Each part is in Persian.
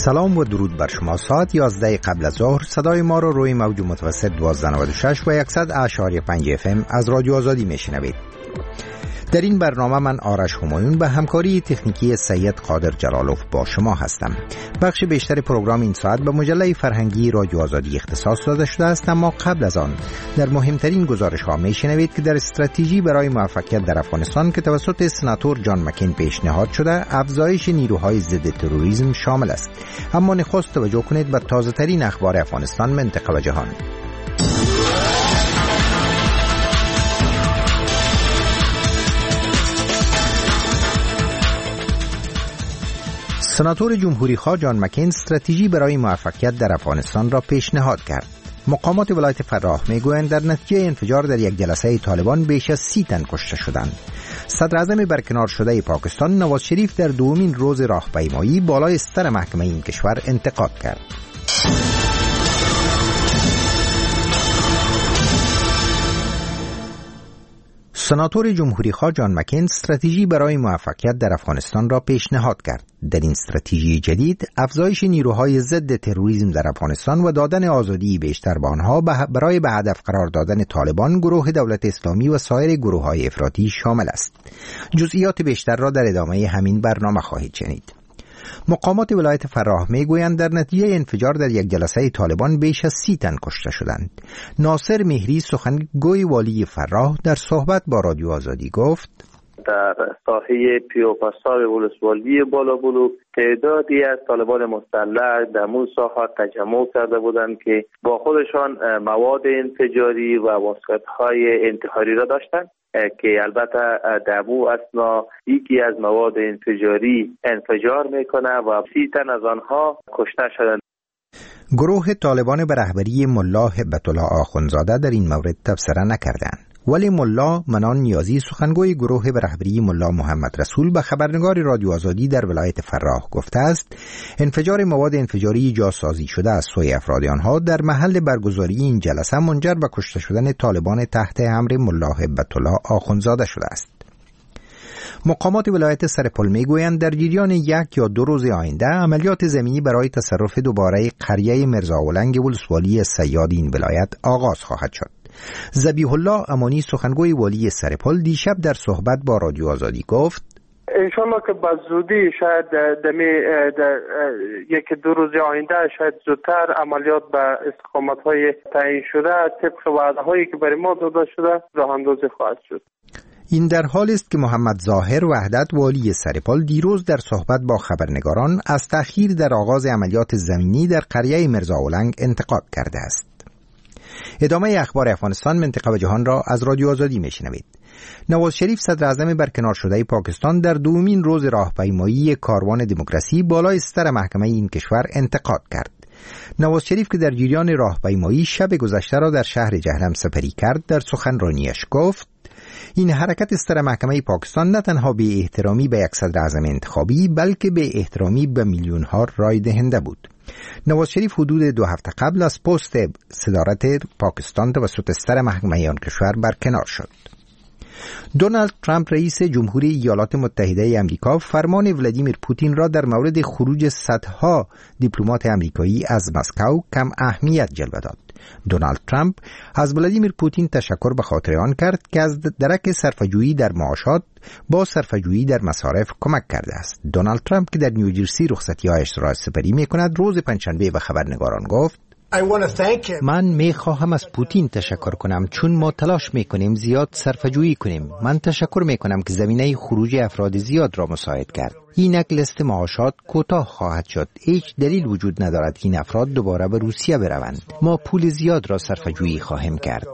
سلام و درود بر شما. ساعت 11 قبل از ظهر صدای ما رو روی موج متوسط 1296 و 100.5 FM از رادیو آزادی میشنوید. در این برنامه من آرش همایون به همکاری تکنیکی سید قادر جلالوف با شما هستم. بخش بیشتر پروگرام این ساعت به مجله فرهنگی رادیو آزادی اختصاص داده شده است، اما قبل از آن در مهمترین گزارش‌ها میشنوید که در استراتژی برای موفقیت در افغانستان که توسط سناتور جان مکین پیشنهاد شده، افزایش نیروهای ضد تروریسم شامل است. اما نخست توجه کنید به تازه‌ترین اخبار افغانستان، منطقه و جهان. سناتور جمهوری خواه جان مکین استراتژی برای موفقیت در افغانستان را پیشنهاد کرد. مقامات ولایت فراه میگویند در نتیجه انفجار در یک جلسه طالبان بیش از 30 تن کشته شدند. صدر اعظم برکنار شده پاکستان نواز شریف در دومین روز راهپیمایی بالای ستر محکمه این کشور انتقاد کرد. سناتور جمهوری خواه جان مکین استراتژی برای موفقیت در افغانستان را پیشنهاد کرد. در این استراتژی جدید افزایش نیروهای ضد تروریسم در افغانستان و دادن آزادی بیشتر به آنها برای به هدف قرار دادن طالبان، گروه دولت اسلامی و سایر گروه‌های افراطی شامل است. جزئیات بیشتر را در ادامه همین برنامه خواهید شنید. مقامات ولایت فراه میگویند در نتیجه انفجار در یک جلسه طالبان بیش از 30 تن کشته شدند. ناصر مهری سخنگوی والی فراه در صحبت با رادیو آزادی گفت: در ساحه پیوپاسار ولسوالی بالابلوک تعدادی از طالبان مسلح در اون ساحه تجمع کرده بودند که با خودشان مواد انفجاری و واسکت‌های انتحاری را داشتند که البته در اون اثنا یکی از مواد انفجاری انفجار میکنه و 30 تن از آنها کشته شدند. گروه طالبان به رهبری ملا هبت‌الله آخونزاده در این مورد تبصره نکردند، ولی ملا منان نیازی سخنگوی گروه به رهبری ملا محمد رسول به خبرنگار رادیو آزادی در ولایت فراه گفته است انفجار مواد انفجاری جاسازی شده از سوی افراد آنها در محل برگزاری این جلسه منجر به کشته شدن طالبان تحت امر ملا هبت‌الله آخونزاده شده است. مقامات ولایت سرپل میگویند در جریان 1 یا 2 روز آینده عملیات زمینی برای تصرف دوباره قریه مرزاولنگ ولسوالی صیاد این ولایت آغاز خواهد شد. ذبیح الله امانی سخنگوی والی سرپل دیشب در صحبت با رادیو آزادی گفت: انشالله که با زودی شاید در 1-2 روز آینده شاید زودتر عملیات به استقامت‌های تعیین شده طبق وعده‌هایی که برای ما داده شده راه اندازی خواهد شد. این در حالی است که محمد ظاهر وحدت والی سرپل دیروز در صحبت با خبرنگاران از تأخیر در آغاز عملیات زمینی در قریه مرزاولنگ انتقاد کرده است. ادامه اخبار افغانستان، منطقه و جهان را از رادیو آزادی میشنوید. نواز شریف صدر اعظم برکنار شده پاکستان در دومین روز راهپیمایی کاروان دموکراسی بالای ستر محکمه این کشور انتقاد کرد. نواز شریف که در جریان راهپیمایی شب گذشته را در شهر جهرم سپری کرد، در سخنرانیش گفت: این حرکت ستر محکمه پاکستان نه تنها به احترامی به یک صدر اعظم انتخابی بلکه به احترامی به میلیون‌ها رای دهنده بود. نواز شریف حدود 2 هفته قبل از پست صدارت پاکستان توسط ستر محکمه آن کشور برکنار شد. دونالد ترامپ رئیس جمهوری ایالات متحده آمریکا فرمان ولادیمیر پوتین را در مورد خروج صدها دیپلمات آمریکایی از مسکو کم اهمیت جلوه داد. دونالد ترامپ از ولادیمیر پوتین تشکر به خاطر آن کرد که از درک صرفه‌جویی در معاشات با صرفه‌جویی در مصارف کمک کرده است. دونالد ترامپ که در نیوجرسی رخصتی‌هایش را سپری می‌کند، روز پنجشنبه به خبرنگاران گفت: من میخواهم از پوتین تشکر کنم چون ما تلاش میکنیم زیاد صرفه‌جویی کنیم. من تشکر میکنم که زمینه خروج افراد زیاد را مساعد کرد. اینک لیست معاشات کوتاه خواهد شد. هیچ دلیل وجود ندارد که این افراد دوباره به روسیه بروند. ما پول زیاد را صرفه‌جویی خواهیم کرد.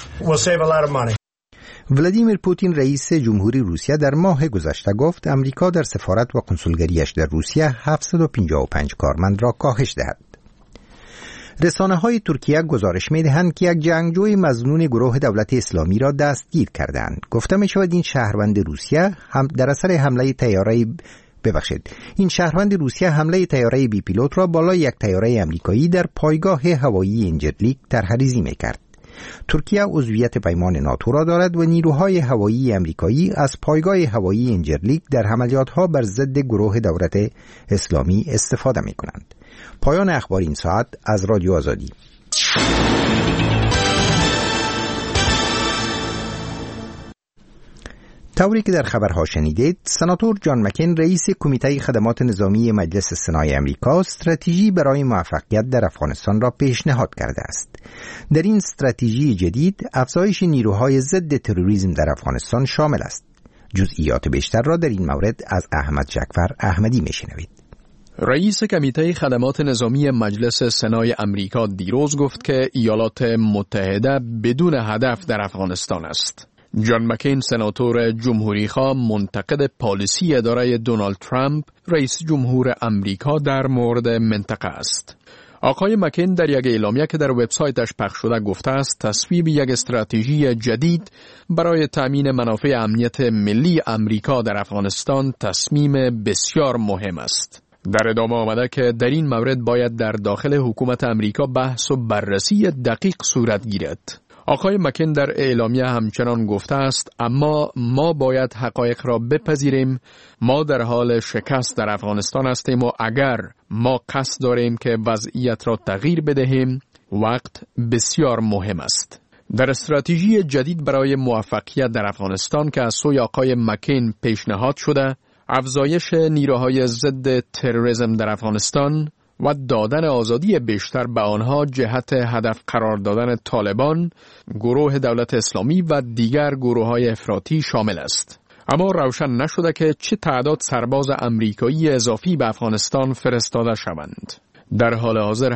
ولادیمیر پوتین رئیس جمهوری روسیه در ماه گذشته گفت امریکا در سفارت و کنسولگریش در روسیه 755 کارمند را کاهش دهد. رسانه‌های ترکیه گزارش می‌دهند که یک جنگجوی مظنون گروه دولت اسلامی را دستگیر کردند. گفته می‌شود این شهروند روسیه در اثر حمله حمله تیاره بی پیلوت را بالای یک تیاره آمریکایی در پایگاه هوایی انجرلیک ترحریزی می‌کرد. ترکیه عضویت پیمان ناتو را دارد و نیروهای هوایی آمریکایی از پایگاه هوایی انجرلیک در عملیات‌ها بر ضد گروه دولت اسلامی استفاده می‌کنند. پایان اخبار این ساعت از رادیو آزادی. طوری که در خبرها شنیدید، سناتور جان مکین رئیس کمیته خدمات نظامی مجلس سنای آمریکا استراتژی برای موفقیت در افغانستان را پیشنهاد کرده است. در این استراتژی جدید افزایش نیروهای ضد تروریسم در افغانستان شامل است. جزئیات بیشتر را در این مورد از احمد جعفر احمدی میشنوید. رئیس کمیته خدمات نظامی مجلس سنای آمریکا دیروز گفت که ایالات متحده بدون هدف در افغانستان است. جان مکین سناتور جمهوریخواه منتقد پالیسی اداره دونالد ترامپ رئیس جمهور آمریکا در مورد منطقه است. آقای مکین در یک اعلامیه که در وبسایتش پخش شده گفته است تصویب یک استراتژی جدید برای تامین منافع امنیت ملی آمریکا در افغانستان تصمیم بسیار مهم است. در ادامه آمده که در این مورد باید در داخل حکومت آمریکا بحث و بررسی دقیق صورت گیرد. آقای مکین در اعلامیه همچنان گفته است اما ما باید حقایق را بپذیریم. ما در حال شکست در افغانستان هستیم و اگر ما قصد داریم که وضعیت را تغییر بدهیم وقت بسیار مهم است. در استراتژی جدید برای موفقیت در افغانستان که از سوی آقای مکین پیشنهاد شده، افزایش نیروهای ضد تروریسم در افغانستان و دادن آزادی بیشتر به آنها جهت هدف قرار دادن طالبان، گروه دولت اسلامی و دیگر گروه‌های افراطی شامل است. اما روشن نشده که چه تعداد سرباز آمریکایی اضافی به افغانستان فرستاده شوند. در حال حاضر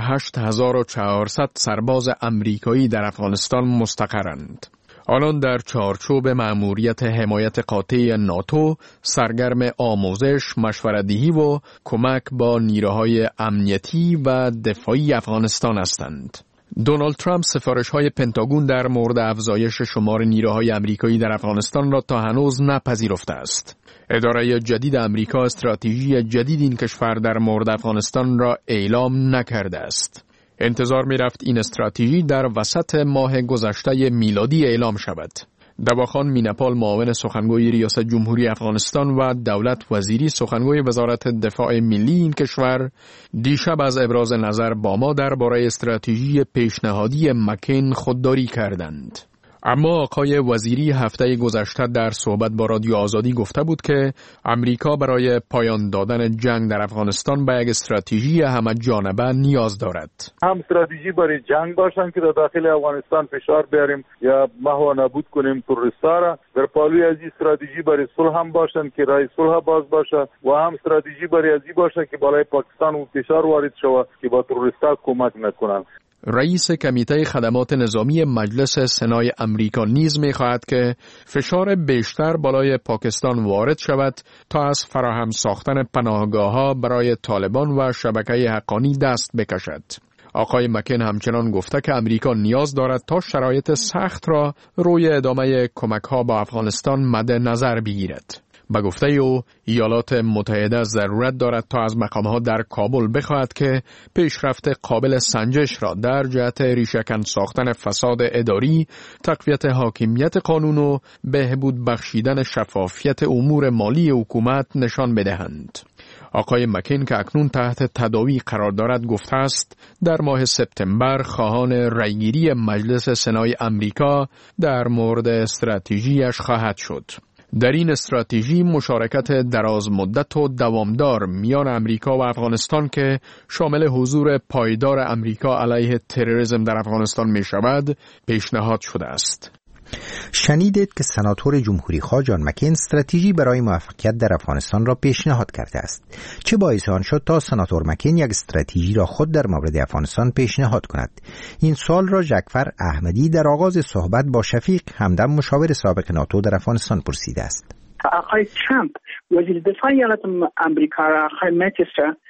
8400 سرباز آمریکایی در افغانستان مستقرند. آنان در چارچوب مأموریت حمایت قاطع ناتو سرگرم آموزش، مشوره‌دهی و کمک با نیروهای امنیتی و دفاعی افغانستان هستند. دونالد ترامپ سفارش‌های پنتاگون در مورد افزایش شمار نیروهای آمریکایی در افغانستان را تا هنوز نپذیرفته است. اداره جدید آمریکا استراتژی جدید این کشور در مورد افغانستان را اعلام نکرده است. انتظار می رفت این استراتژی در وسط ماه گذشته میلادی اعلام شود. دواخان مینپال معاون سخنگوی ریاست جمهوری افغانستان و دولت وزیری سخنگوی وزارت دفاع ملی این کشور دیشب از ابراز نظر با ما درباره استراتژی پیشنهادی مکین خودداری کردند. اما آقای وزیری هفته گذشته در صحبت با رادیو آزادی گفته بود که امریکا برای پایان دادن جنگ در افغانستان به یک استراتژی همه جانبه نیاز دارد. هم استراتژی برای جنگ باشن که در داخل افغانستان فشار بیاریم یا محو نابود کنیم تروریستا را. در پالوی از این استراتژی برای صلح هم باشن که راه صلح باز باشه و هم استراتژی برای ازی باشه که بالای پاکستان و فشار وارد شود که با تروریستا کمک نکنن. رئیس کمیته خدمات نظامی مجلس سنای آمریکا نیز می‌خواهد که فشار بیشتر بالای پاکستان وارد شود تا از فراهم ساختن پناهگاه‌ها برای طالبان و شبکه حقانی دست بکشد. آقای مکین همچنان گفته که امریکا نیاز دارد تا شرایط سخت را روی ادامه کمک‌ها با افغانستان مد نظر بگیرد. با گفته او ایالات متحده ضرورت دارد تا از مقام‌ها در کابل بخواهد که پیشرفت قابل سنجش را در جهت ریشه‌کن ساختن فساد اداری، تقویت حاکمیت قانون و بهبود بخشیدن شفافیت امور مالی حکومت نشان بدهند. آقای مکین که اکنون تحت تداوی قرار دارد گفته است در ماه سپتامبر خواهان رأیگیری مجلس سنای آمریکا در مورد استراتژیش خواهد شد. در این استراتژی مشارکت دراز مدت و دوامدار میان امریکا و افغانستان که شامل حضور پایدار امریکا علیه تروریسم در افغانستان می شود پیشنهاد شده است. شنیدید که سناتور جمهوریخواه جان مکین استراتژی برای موفقیت در افغانستان را پیشنهاد کرده است. چه باعث آن شد تا سناتور مکین یک استراتژی را خود در مورد افغانستان پیشنهاد کند؟ این سوال را جعفر احمدی در آغاز صحبت با شفیق همدم مشاور سابق ناتو در افغانستان پرسیده است. آقای ترامپ وزیر دفاع ایالات آمریکا را آقای متیس را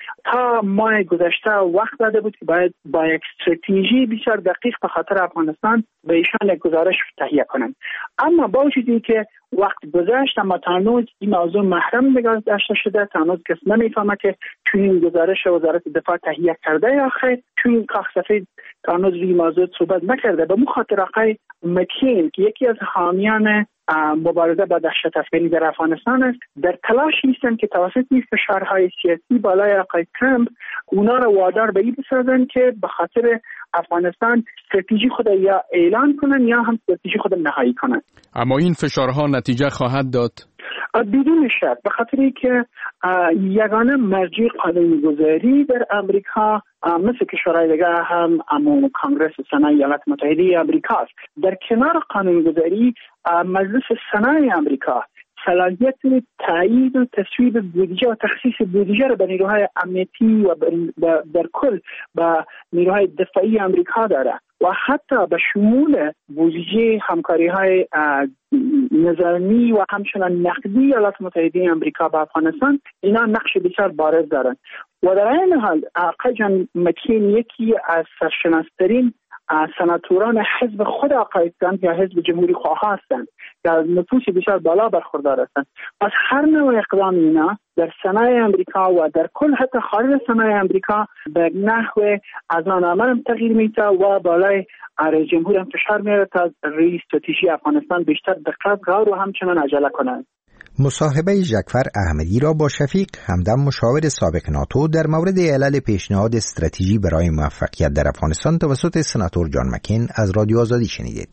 تا ماه گذشته وقت داده بود که باید با یک استراتژی بسیار دقیق به خاطر افغانستان به ایشان یک گزارش تهیه کنند. اما با وجودی که وقت گذشت اما تا هنوز این موضوع محرم نگاه داشته شده، تا هنوز کس نمیفهمه که چون این گزارش وزارت دفاع تهیه کرده یا خیر، چون این کاخ سفید تا هنوز روی موضوع صحبت نکرده. به مخاطر آقای مکین که یکی از حامیان مبارزه با دهشت افکنی در افغانستان است، در تلاش نیستن که توسط این فشارهای سیاسی بالای آقای ترامپ اونا رو وادار به این بسازن که به خاطر افغانستان استراتژی خود یا اعلان کنن یا هم استراتژی خود نهایی کنن. اما این فشارها نتیجه خواهد داد؟ بدون شک، به خاطری که یگانه مرجع قانونگذاری در امریکا مثل کشورهای دیگه هم کانگرس سنای ایالات متحده امریکا است. در کنار قانونگذاری مجلس سنای امریکا صلاحیت تایید و تصویب بودجه و تخصیص بودجه را به نیروهای امنیتی و در کل به نیروهای دفاعی امریکا داره و حتی به شمول بودجه همکاری‌های نظامی و همچنان نقدی ایالات متحده امریکا با افغانستان اینا نقش بسیار بارز دارند. و در این حال آقای جان مکین یکی از سرشناس‌ترین سناتوران حزب خود آقای ترامپ یا حزب جمهوری خواه هستند که از نفوذ بسیار بالا برخوردار هستند. پس هر نوع اقدام اینا در سنای امریکا و در کل حتی خارج سنای امریکا به نحو از آن عمل تغییر میده و بالای رئیس جمهور هم فشار میاره تا روی استراتژی افغانستان بیشتر دقت، غور و همچنان عجله کنند. مصاحبه ژکفر احمدی را با شفیق همدم مشاور سابق ناتو در مورد علل پیشنهاد استراتژی برای موفقیت در افغانستان توسط سناتور جان مکین از رادیو آزادی شنیدید.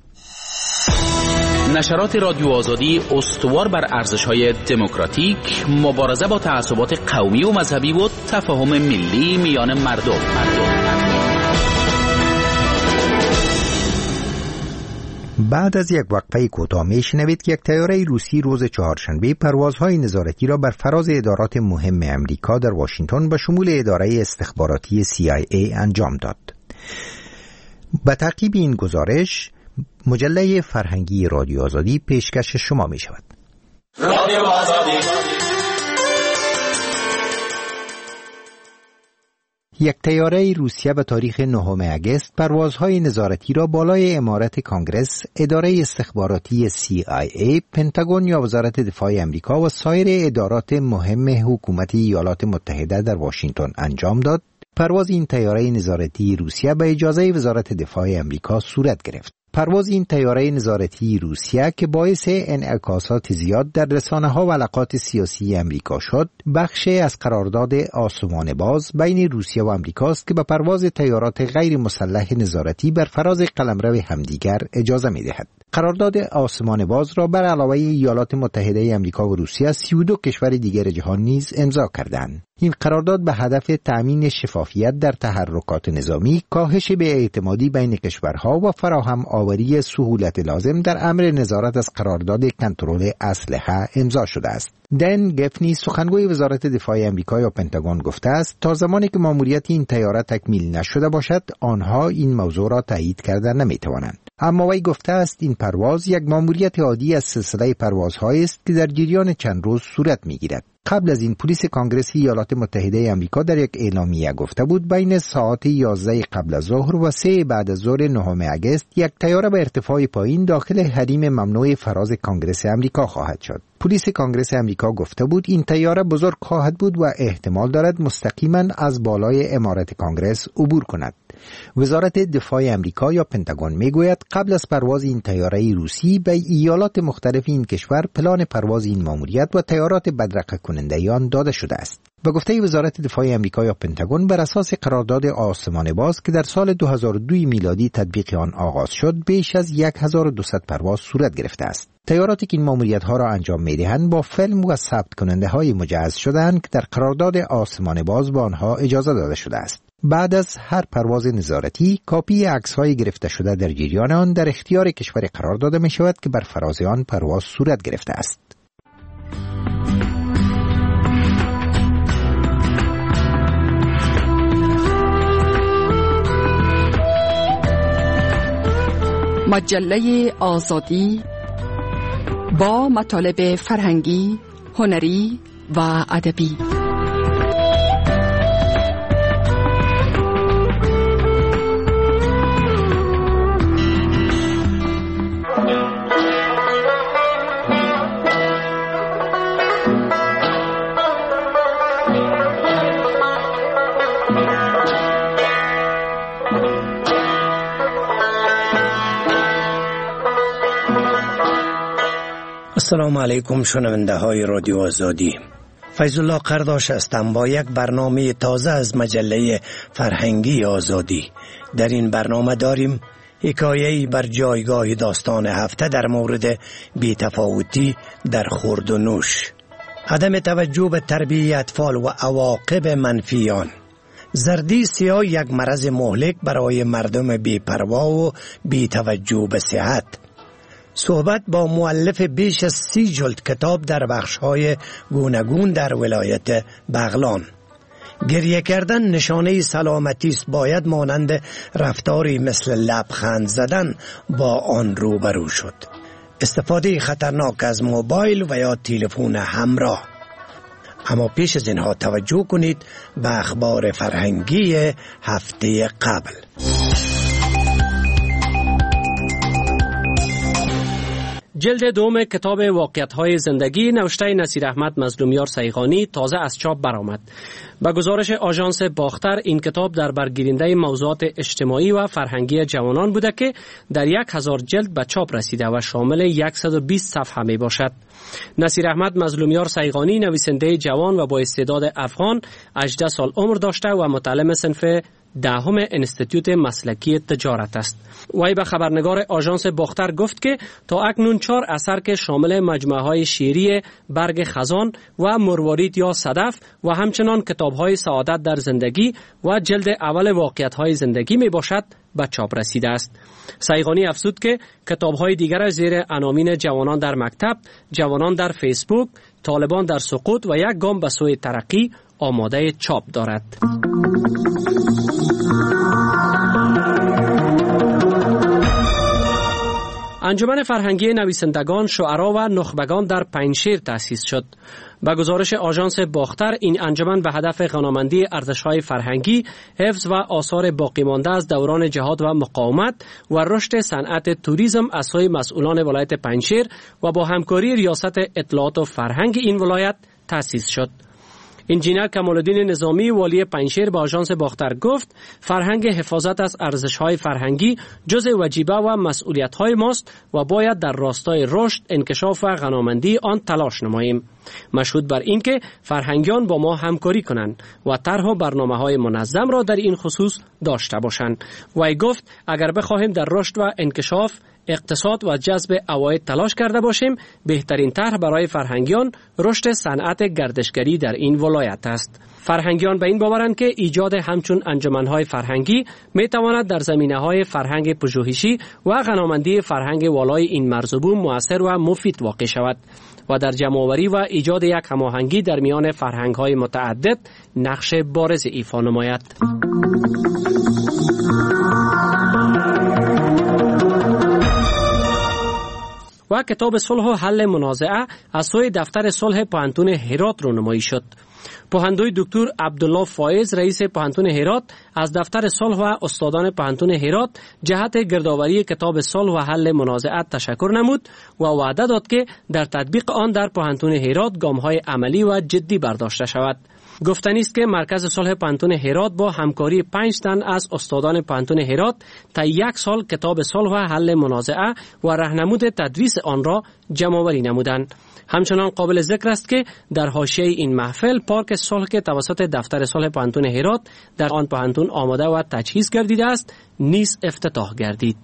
نشرات رادیو آزادی استوار بر ارزش‌های دموکراتیک، مبارزه با تعصبات قومی و مذهبی و تفاهم ملی میان مردم. بعد از یک وقفه کوتاه میشنوید که یک طیاره روسی روز چهارشنبه پروازهای نظارتی را بر فراز ادارات مهم امریکا در واشنگتن به شمول اداره استخباراتی CIA انجام داد. به تعقیب این گزارش مجله فرهنگی رادیو آزادی پیشکش شما می شود. رادیو آزادی. یک طیاره روسیه به تاریخ 9 اگست پروازهای نظارتی را بالای عمارت کانگرس، اداره استخباراتی CIA، پنتاگون یا وزارت دفاع امریکا و سایر ادارات مهم حکومت ایالات متحده در واشنگتن انجام داد. پرواز این طیاره نظارتی روسیه به اجازه وزارت دفاع امریکا صورت گرفت. پرواز این طیاره نظارتی روسیه که باعث انعکاسات زیاد در رسانه‌ها و علاقات سیاسی امریکا شد، بخشی از قرارداد آسمان باز بین روسیه و امریکاست که به پرواز طیارات غیر مسلح نظارتی بر فراز قلمرو همدیگر اجازه می‌دهد. قرارداد آسمان باز را بر علاوه ایالات متحده امریکا و روسیه 32 کشور دیگر جهان نیز امضا کردند. این قرارداد به هدف تأمین شفافیت در تحرکات نظامی، کاهش بی‌اعتمادی بین کشورها و فراهم آوری سهولت لازم در امر نظارت از قرارداد کنترل اسلحه امضا شده است. دن گفنی سخنگوی وزارت دفاع امریکا یا پنتاگون گفته است تا زمانی که ماموریت این طیاره تکمیل نشده باشد آنها این موضوع را تایید کردن نمی‌توانند. اما وی گفته است این پرواز یک ماموریت عادی از سلسله پروازهایی است که در جریان چند روز صورت می‌گیرد. قبل از این پلیس کانگرس ایالات متحده آمریکا در یک اعلامیه گفته بود بین ساعت 11 قبل از ظهر و 3 بعد از ظهر 9 اگست یک طیاره به ارتفاع پایین داخل حریم ممنوع فراز کانگرس آمریکا خواهد شد. پلیس کانگرس آمریکا گفته بود این طیاره بزرگ خواهد بود و احتمال دارد مستقیما از بالای عمارت کانگرس عبور کند. وزارت دفاع آمریکا یا پنتاگون میگوید قبل از پرواز این طیاره روسی به ایالات مختلف این کشور پلان پرواز این ماموریت و طیارات بدرقه کننده آن داده شده است. به گفته وزارت دفاع آمریکا یا پنتاگون بر اساس قرارداد آسمان باز که در سال 2002 میلادی تطبیق آن آغاز شد بیش از 1200 پرواز صورت گرفته است. طیاراتی که این ماموریت‌ها را انجام می‌دهند با فیلم و ثبت کننده‌های مجهز شده‌اند که در قرارداد آسمان باز با آنها اجازه داده شده است. بعد از هر پرواز نظارتی کاپی عکس‌های گرفته شده در جریان آن در اختیار کشور قرار داده می‌شود که بر فراز آن پرواز صورت گرفته است. مجله آزادی با مطالب فرهنگی، هنری و ادبی. السلام علیکم شنونده های رادیو آزادی. فیض الله قرداش هستم با یک برنامه تازه از مجله فرهنگی آزادی. در این برنامه داریم حکایه‌ای بر جایگاه داستان هفته در مورد بی‌تفاوتی در خورد و نوش، عدم توجه به تربیت اطفال و عواقب منفی آن. زردی سیاه یک مرض مهلک برای مردم بی‌پروا و بی‌توجه به صحت. صحبت با مؤلف بیش از 30 جلد کتاب در بخش‌های گوناگون در ولایت بغلان. گریه کردن نشانه سلامتی است، باید مانند رفتاری مثل لبخند زدن با آن روبرو شد. استفاده خطرناک از موبایل و یا تلفن همراه. اما پیش از اینها توجه کنید به اخبار فرهنگی هفته قبل. جلد دوم کتاب واقعیت‌های زندگی نوشته نصیر احمد مظلومیار سیغانی تازه از چاپ برآمد. با گزارش آژانس باختر این کتاب در برگیرنده موضوعات اجتماعی و فرهنگی جوانان بوده که در 1000 جلد به چاپ رسیده و شامل 120 صفحه می باشد. نصیر احمد مظلومیار سیغانی نویسنده جوان و با استعداد افغان 18 سال عمر داشته و متعلم صنف 10 انستیتوت مسلکی تجارت است. وی به خبرنگار آژانس باختر گفت که تا اکنون 4 اثر که شامل مجموعه‌های شعری برگ خزان و مروارید یا صدف و همچنان کتاب‌های سعادت در زندگی و جلد اول واقعیت‌های زندگی می باشد به چاپ رسیده است. سیغانی افزود که کتاب‌های دیگر زیر عناوین جوانان در مکتب، جوانان در فیسبوک، طالبان در سقوط و یک گام به سوی ترقی آماده چاپ دارد. انجمن فرهنگی نویسندگان، شعرا و نخبگان در پنجشیر تأسیس شد. با گزارش آژانس باختر این انجمن به هدف غنامندی ارزش‌های فرهنگی، حفظ و آثار باقی مانده از دوران جهاد و مقاومت و رشد صنعت توریسم از سوی مسئولان ولایت پنجشیر و با همکاری ریاست اطلاعات و فرهنگ این ولایت تأسیس شد. انجینر کمال‌الدین نظامی والی پنجشیر به آژانس باختر گفت فرهنگ حفاظت از ارزش‌های فرهنگی جزء وجیبه و مسئولیت‌های ماست و باید در راستای رشد، انکشاف و غنامندی آن تلاش نماییم. مشهود بر این که فرهنگیان با ما همکاری کنند و طرح و برنامه‌های منظم را در این خصوص داشته باشند. وی گفت اگر بخواهیم در رشد و انکشاف اقتصاد و جذب عواید تلاش کرده باشیم، بهترین طرح برای فرهنگیان رشد صنعت گردشگری در این ولایت است. فرهنگیان به این باورند که ایجاد همچون انجمن‌های فرهنگی می‌تواند در زمینه‌های فرهنگ پژوهشی و غنامندی فرهنگ والای این مرزبون مؤثر و مفید واقع شود و در جمع‌آوری و ایجاد یک هماهنگی در میان فرهنگ‌های متعدد نقش بارز ایفا نماید. و کتاب صلح و حل منازعه از سوی دفتر صلح پوهنتون هرات رونمایی شد. پوهندوی دکتر عبدالله فایز رئیس پوهنتون هرات از دفتر صلح و استادان پوهنتون هرات جهت گردآوری کتاب صلح و حل منازعه تشکر نمود و وعده داد که در تطبیق آن در پوهنتون هرات گام‌های عملی و جدی برداشته شود. گفتنی است که مرکز صلح پوهنتون هرات با همکاری 5 تن از استادان پوهنتون هرات تا 1 سال کتاب صلح و حل منازعه و راهنمود تدریس آن را جمع‌آوری نمودند. همچنان قابل ذکر است که در حاشیه این محفل پارک صلح که توسط دفتر صلح پوهنتون هرات در آن پوهنتون آماده و تجهیز گردیده است نیز افتتاح گردید.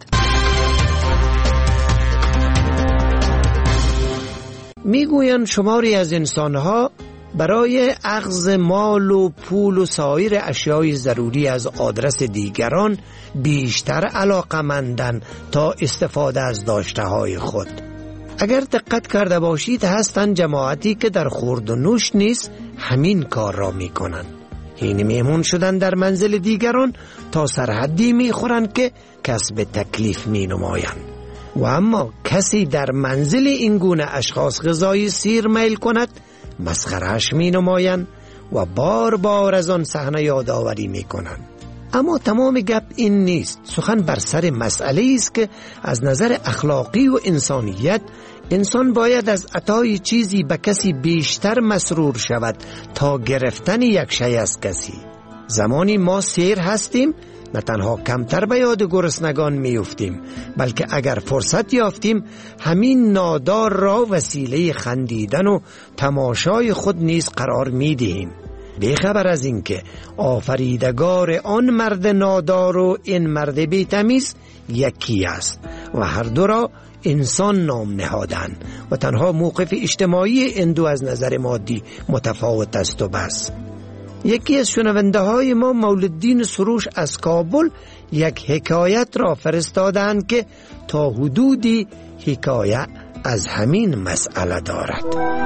میگویند شماری از انسانها برای اخذ مال و پول و سایر اشیای ضروری از آدرس دیگران بیشتر علاقه‌مندند تا استفاده از داشته‌های خود. اگر دقت کرده باشید هستند جماعتی که در خورد و نوش نیز همین کار را می‌کنند. این میمون شدن در منزل دیگران تا سرحدی می‌خورند که کسب تکلیف می‌نمایند. و اما کسی در منزل این گونه اشخاص غذای سیر میل کند مسخره‌اش می‌نمایند و بار بار از آن صحنه یادآوری می‌کنند. اما تمام گپ این نیست. سخن بر سر مسئله است که از نظر اخلاقی و انسانیت انسان باید از عطای چیزی به کسی بیشتر مسرور شود تا گرفتن یک شی از کسی. زمانی ما سیر هستیم نه تنها کمتر به یاد گرسنگان میافتیم، بلکه اگر فرصت یافتیم همین نادار را وسیله خندیدن و تماشای خود نیز قرار میدهیم، بیخبر از اینکه آفریدگار آن مرد نادار و این مرد بی‌تمیز یکی است و هر دو را انسان نام نهادند و تنها موقف اجتماعی این دو از نظر مادی متفاوت است و بس. یکی از شنونده های ما مولدین سروش از کابل یک حکایت را فرستادند که تا حدودی حکایت از همین مسئله دارد.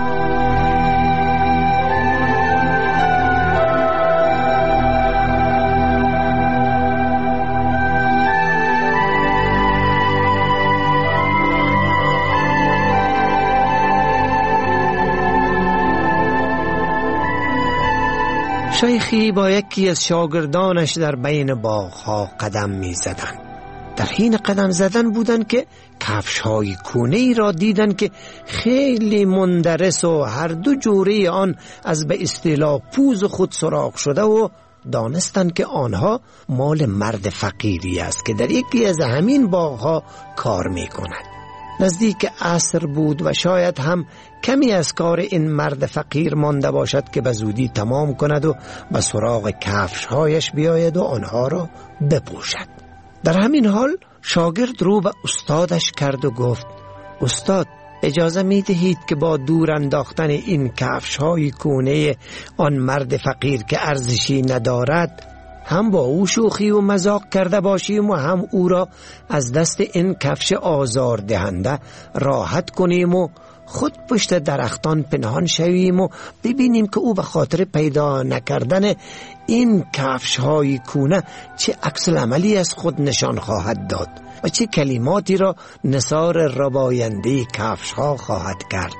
شیخی با یکی از شاگردانش در بین باغ‌ها قدم می‌زدند. در حین قدم زدن بودند که کفش‌های کونه‌ای را دیدند که خیلی مندرس و هر دو جوره آن از به اصطلاح پوز خود سراغ شده و دانستند که آنها مال مرد فقیری است که در یکی از همین باغ‌ها کار می‌کند. نزدیک عصر بود و شاید هم کمی از کار این مرد فقیر مانده باشد که به زودی تمام کند و به سراغ کفش‌هایش بیاید و آنها را بپوشد. در همین حال شاگرد رو به استادش کرد و گفت: استاد، اجازه می دهید که با دور انداختن این کفش‌های کونه آن مرد فقیر که ارزشی ندارد هم با او شوخی و مذاق کرده باشیم و هم او را از دست این کفش آزار دهنده راحت کنیم و خود پشت درختان پنهان شویم و ببینیم که او به خاطر پیدا نکردن این کفش های کونه چه عکس العملی از خود نشان خواهد داد و چه کلماتی را نثار رباینده کفش ها خواهد کرد.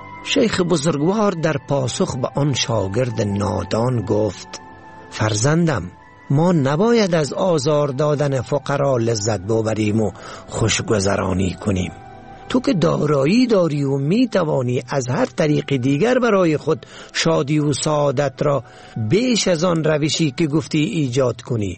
شیخ بزرگوار در پاسخ به آن شاگرد نادان گفت: فرزندم، ما نباید از آزار دادن فقرا لذت ببریم و خوشگذرانی کنیم. تو که دارایی داری و می توانی از هر طریق دیگر برای خود شادی و سعادت را بیش از آن روشی که گفتی ایجاد کنی.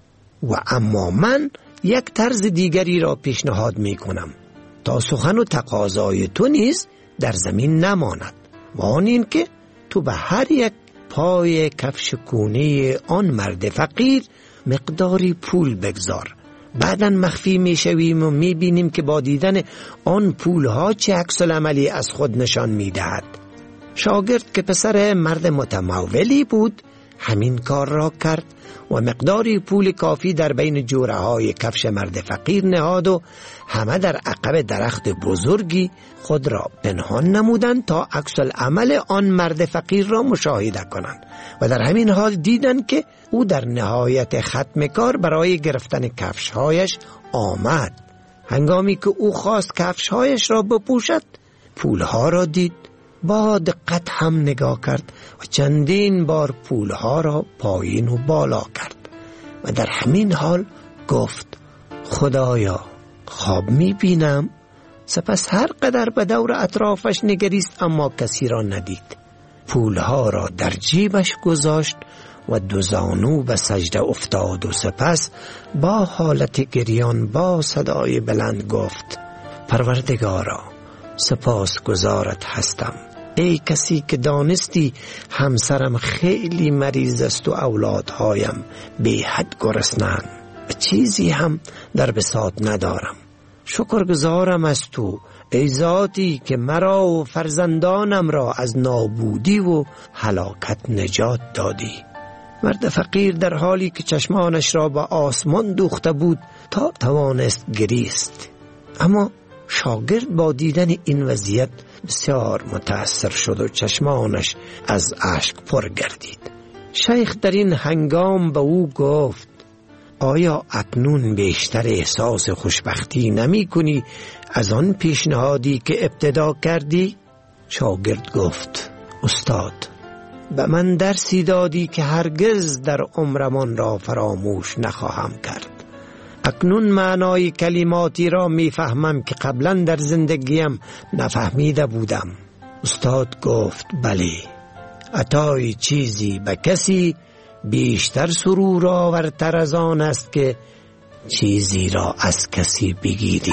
و اما من یک طرز دیگری را پیشنهاد می کنم تا سخن و تقاضای تو نیز در زمین نماند و آن این که تو به هر یک پای کفش کونه آن مرد فقیر مقداری پول بگذار. بعداً مخفی می شویم و می بینیم که با دیدن آن پولها چه عکس العملی از خود نشان می دهد. شاگرد که پسر مرد متمولی بود همین کار را کرد و مقداری پول کافی در بین جوره های کفش مرد فقیر نهاد و همه در عقب درخت بزرگی خود را پنهان نمودند تا عکس العمل آن مرد فقیر را مشاهده کنند و در همین حال دیدند که او در نهایت ختم کار برای گرفتن کفشهایش آمد. هنگامی که او خواست کفشهایش را بپوشد پولها را دید، با دقت هم نگاه کرد و چندین بار پولها را پایین و بالا کرد و در همین حال گفت: خدایا، خواب می بینم؟ سپس هر قدر به دور اطرافش نگریست اما کسی را ندید. پولها را در جیبش گذاشت و دو زانو به سجده افتاد و سپس با حالت گریان با صدای بلند گفت: پروردگارا، سپاس گزارت هستم. ای کسی که دانستی همسرم خیلی مریض است و اولادهایم بی حد گرسنه‌اند و چیزی هم در بساط ندارم. شکرگزارم از تو ای ذاتی که مرا و فرزندانم را از نابودی و هلاکت نجات دادی. مرد فقیر در حالی که چشمانش را به آسمان دوخته بود تا توانست گریست، اما شاگرد با دیدن این وضعیت بسیار متأثر شد و چشمانش از اشک پر گردید. شیخ در این هنگام به او گفت: آیا اکنون بیشتر احساس خوشبختی نمی کنی از آن پیشنهادی که ابتدا کردی؟ شاگرد گفت: استاد، به من درسی دادی که هرگز در عمرمان را فراموش نخواهم کرد. اکنون معنای کلماتی را میفهمم که قبلا در زندگیم نفهمیده بودم. استاد گفت: بله، عطای چیزی به کسی بیشتر سرور آورتر از آن است که چیزی را از کسی بگیری.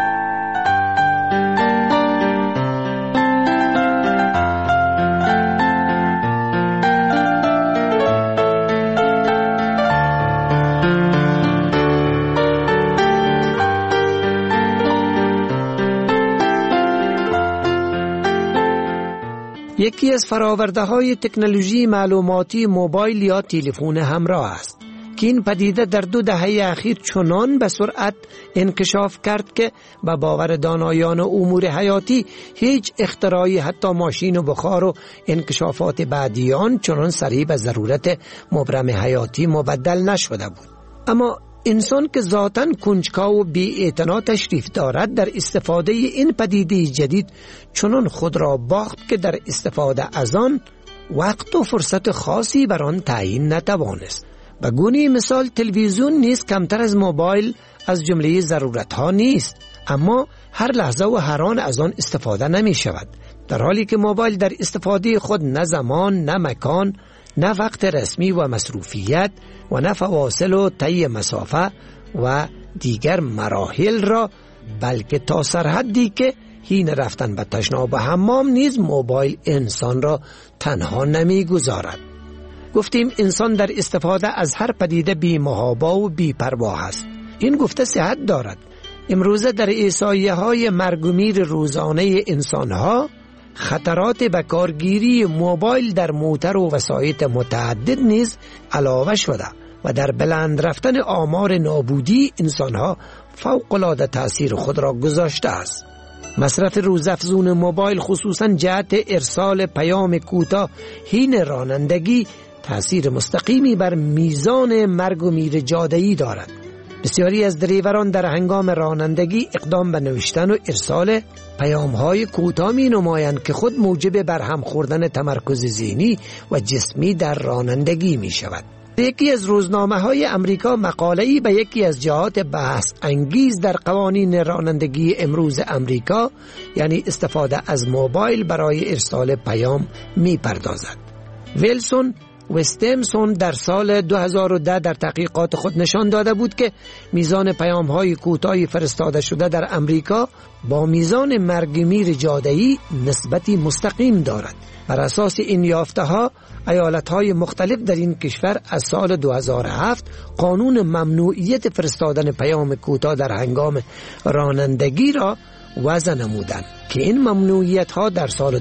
یکی از فرآورده‌های تکنولوژی معلوماتی موبایل یا تلفن همراه است که این پدیده در 2 دهه اخیر چنان به سرعت انکشاف کرد که به باور دانایان امور حیاتی هیچ اختراعی، حتی ماشین و بخار و انکشافات بعدی آن، چنان سریع به ضرورت مبرم حیاتی مبدل نشده بود. اما انسان که ذاتاً کنجکاو و بی‌اعتنا تشریف دارد، در استفاده این پدیده جدید چنان خود را باخت که در استفاده از آن وقت و فرصت خاصی بر آن تعیین نتوانست. به گونه مثال تلویزیون نیز کمتر از موبایل از جمله ضرورت ها نیست، اما هر لحظه و هر آن از آن استفاده نمی شود، در حالی که موبایل در استفاده خود نه زمان، نه مکان، نه وقت رسمی و مصروفیت و نه فواصل و طی مسافه و دیگر مراحل را، بلکه تا سرحدی که حین رفتن به تشناب و حمام نیز موبایل انسان را تنها نمی گذارد. گفتیم انسان در استفاده از هر پدیده بی محابا و بی پروا است. این گفته صحت دارد. امروزه در احصایه های مرگ و میر روزانه انسان ها خطرات به کارگیری موبایل در موتر و وسایط متعدد نیز علاوه شده و در بلند رفتن آمار نابودی انسانها فوق‌العاده تأثیر خود را گذاشته است. مصرف روزافزون موبایل، خصوصاً جهت ارسال پیام کوتاه حین رانندگی، تأثیر مستقیمی بر میزان مرگ و میر جاده‌ای دارد. بسیاری از دریوران در هنگام رانندگی اقدام به نوشتن و ارسال پیام‌های کوتاه می‌نمایند که خود موجب برهم خوردن تمرکز ذهنی و جسمی در رانندگی می‌شود. یکی از روزنامه‌های امریکا مقاله‌ای به یکی از جهات بحث انگیز در قوانین رانندگی امروز امریکا، یعنی استفاده از موبایل برای ارسال پیام، می‌پردازد. ویلسون و استیمسون در سال 2010 در تحقیقات خود نشان داده بود که میزان پیام‌های کوتاه فرستاده شده در امریکا با میزان مرگ میر جاده‌ای نسبتی مستقیم دارد. بر اساس این یافته‌ها ایالت‌های مختلف در این کشور از سال 2007 قانون ممنوعیت فرستادن پیام کوتاه در هنگام رانندگی را وضع نمودند که این ممنوعیت‌ها در سال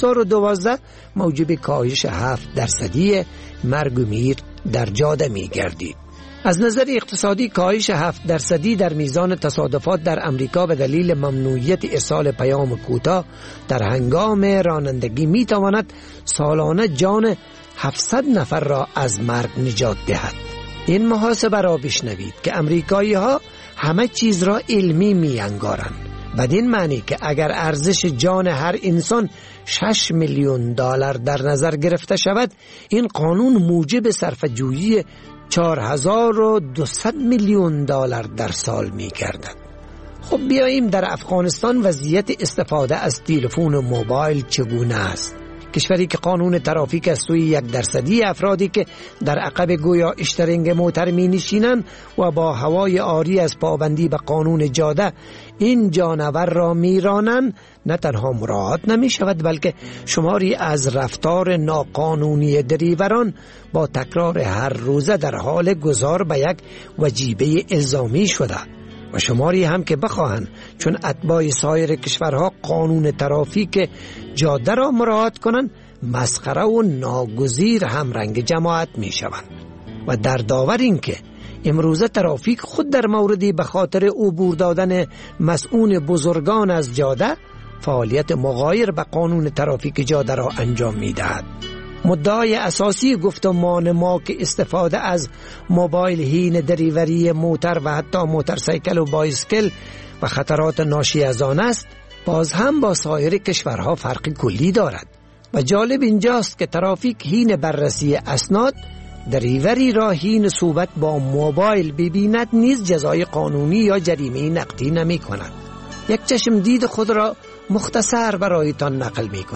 2012 موجب کاهش 7% مرگ و میر در جاده می‌گردید. از نظر اقتصادی کاهش 7% در میزان تصادفات در امریکا به دلیل ممنوعیت ارسال پیام کوتاه در هنگام رانندگی می‌تواند سالانه جان 700 نفر را از مرگ نجات دهد. این محاسبه را بشنوید که امریکایی‌ها همه چیز را علمی می‌انگارند، بدین معنی که اگر ارزش جان هر انسان 6 میلیون دلار در نظر گرفته شود، این قانون موجب صرفه‌جویی 4200 میلیون دلار در سال می گردد. خب بیاییم در افغانستان وضعیت استفاده از تلفن و موبایل چگونه است. کشوری که قانون ترافیک از سوی 1% افرادی که در عقب گویا اشترینگ موتر می نشینند و با هوای عاری از پابندی به قانون جاده این جانور را می رانند، نه تنها مراعات نمی شود بلکه شماری از رفتار ناقانونی دریوران با تکرار هر روزه در حال گذار به یک وجیبه الزامی شده و شماری هم که بخواهند چون اتباع سایر کشورها قانون ترافیک جاده را مراعات کنند، مسخره و ناگزیر هم رنگ جماعت می شوند. و در داور این که امروزه ترافیک خود در موردی به خاطر عبور دادن مسئول بزرگان از جاده فعالیت مغایر به قانون ترافیک جاده را انجام می دهد. مدعای اساسی گفتمان ما که استفاده از موبایل حین دریوری موتر و حتی موتورسیکل و بایسکل و خطرات ناشی از آن است، باز هم با سایر کشورها فرق کلی دارد. و جالب اینجاست که ترافیک حین بررسی اسناد دریوری را حین صحبت با موبایل ببیند نیز جزای قانونی یا جریمه نقدی نمی کند. یک چشم دید خود را مختصر برایتان نقل می کنم.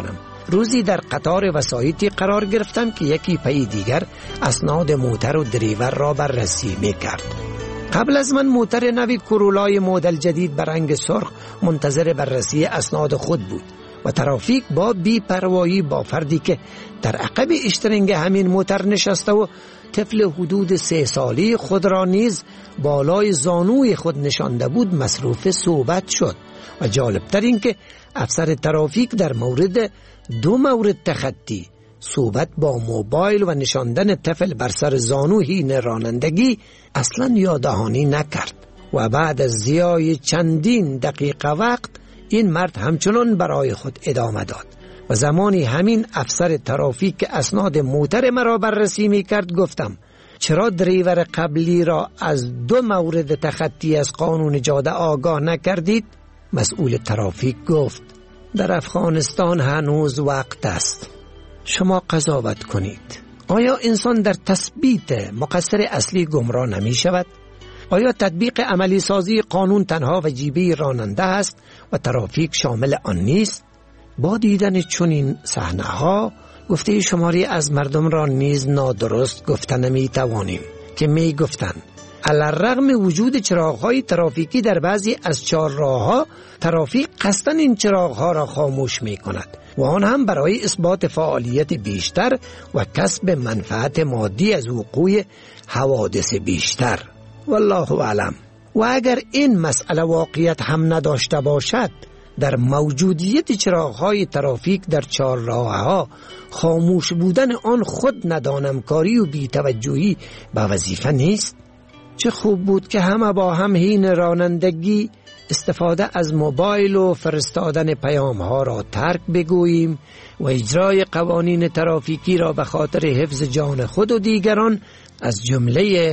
روزی در قطار وسایطی قرار گرفتم که یکی پی دیگر اسناد موتر و دریور را بررسی می‌کرد. قبل از من موتر نوی کرولای مدل جدید به رنگ سرخ منتظر بررسی اسناد خود بود و ترافیک با بی‌پروایی با فردی که در عقب اشترینگ همین موتر نشسته و طفل حدود 3 سالی خود را نیز بالای زانوی خود نشانده بود مصروف صحبت شد. و جالبتر این که افسر ترافیک در مورد 2 مورد تخطی، صحبت با موبایل و نشاندن طفل بر سر زانو حین رانندگی، اصلا یاددهانی نکرد. و بعد از ضیاع چندین دقیقه وقت این مرد همچنان برای خود ادامه داد. و زمانی همین افسر ترافیک که اسناد موتر مرا بررسی می کرد گفتم چرا دریور قبلی را از 2 مورد تخطی از قانون جاده آگاه نکردید؟ مسئول ترافیک گفت در افغانستان هنوز وقت است، شما قضاوت کنید. آیا انسان در تثبیت مقصر اصلی گمراه نمی شود؟ آیا تطبیق عملی سازی قانون تنها وجیبه راننده است و ترافیک شامل آن نیست؟ با دیدن چنین صحنه‌ها گفته شماری از مردم را نیز نادرست گفتن نمی توانیم که می گفتند علی‌الرغم وجود چراغ‌های ترافیکی در بعضی از چهارراه‌ها، ترافیک قصداً این چراغ‌ها را خاموش می‌کند و آن هم برای اثبات فعالیت بیشتر و کسب منفعت مادی از وقوع حوادث بیشتر. والله اعلم. و اگر این مسئله واقعیت هم نداشته باشد، در موجودیت چراغ‌های ترافیک در چهارراه‌ها خاموش بودن آن خود ندانمکاری و بی‌توجهی به وظیفه نیست؟ چه خوب بود که همه با هم حین رانندگی استفاده از موبایل و فرستادن پیام‌ها را ترک بگوییم و اجرای قوانین ترافیکی را به خاطر حفظ جان خود و دیگران از جمله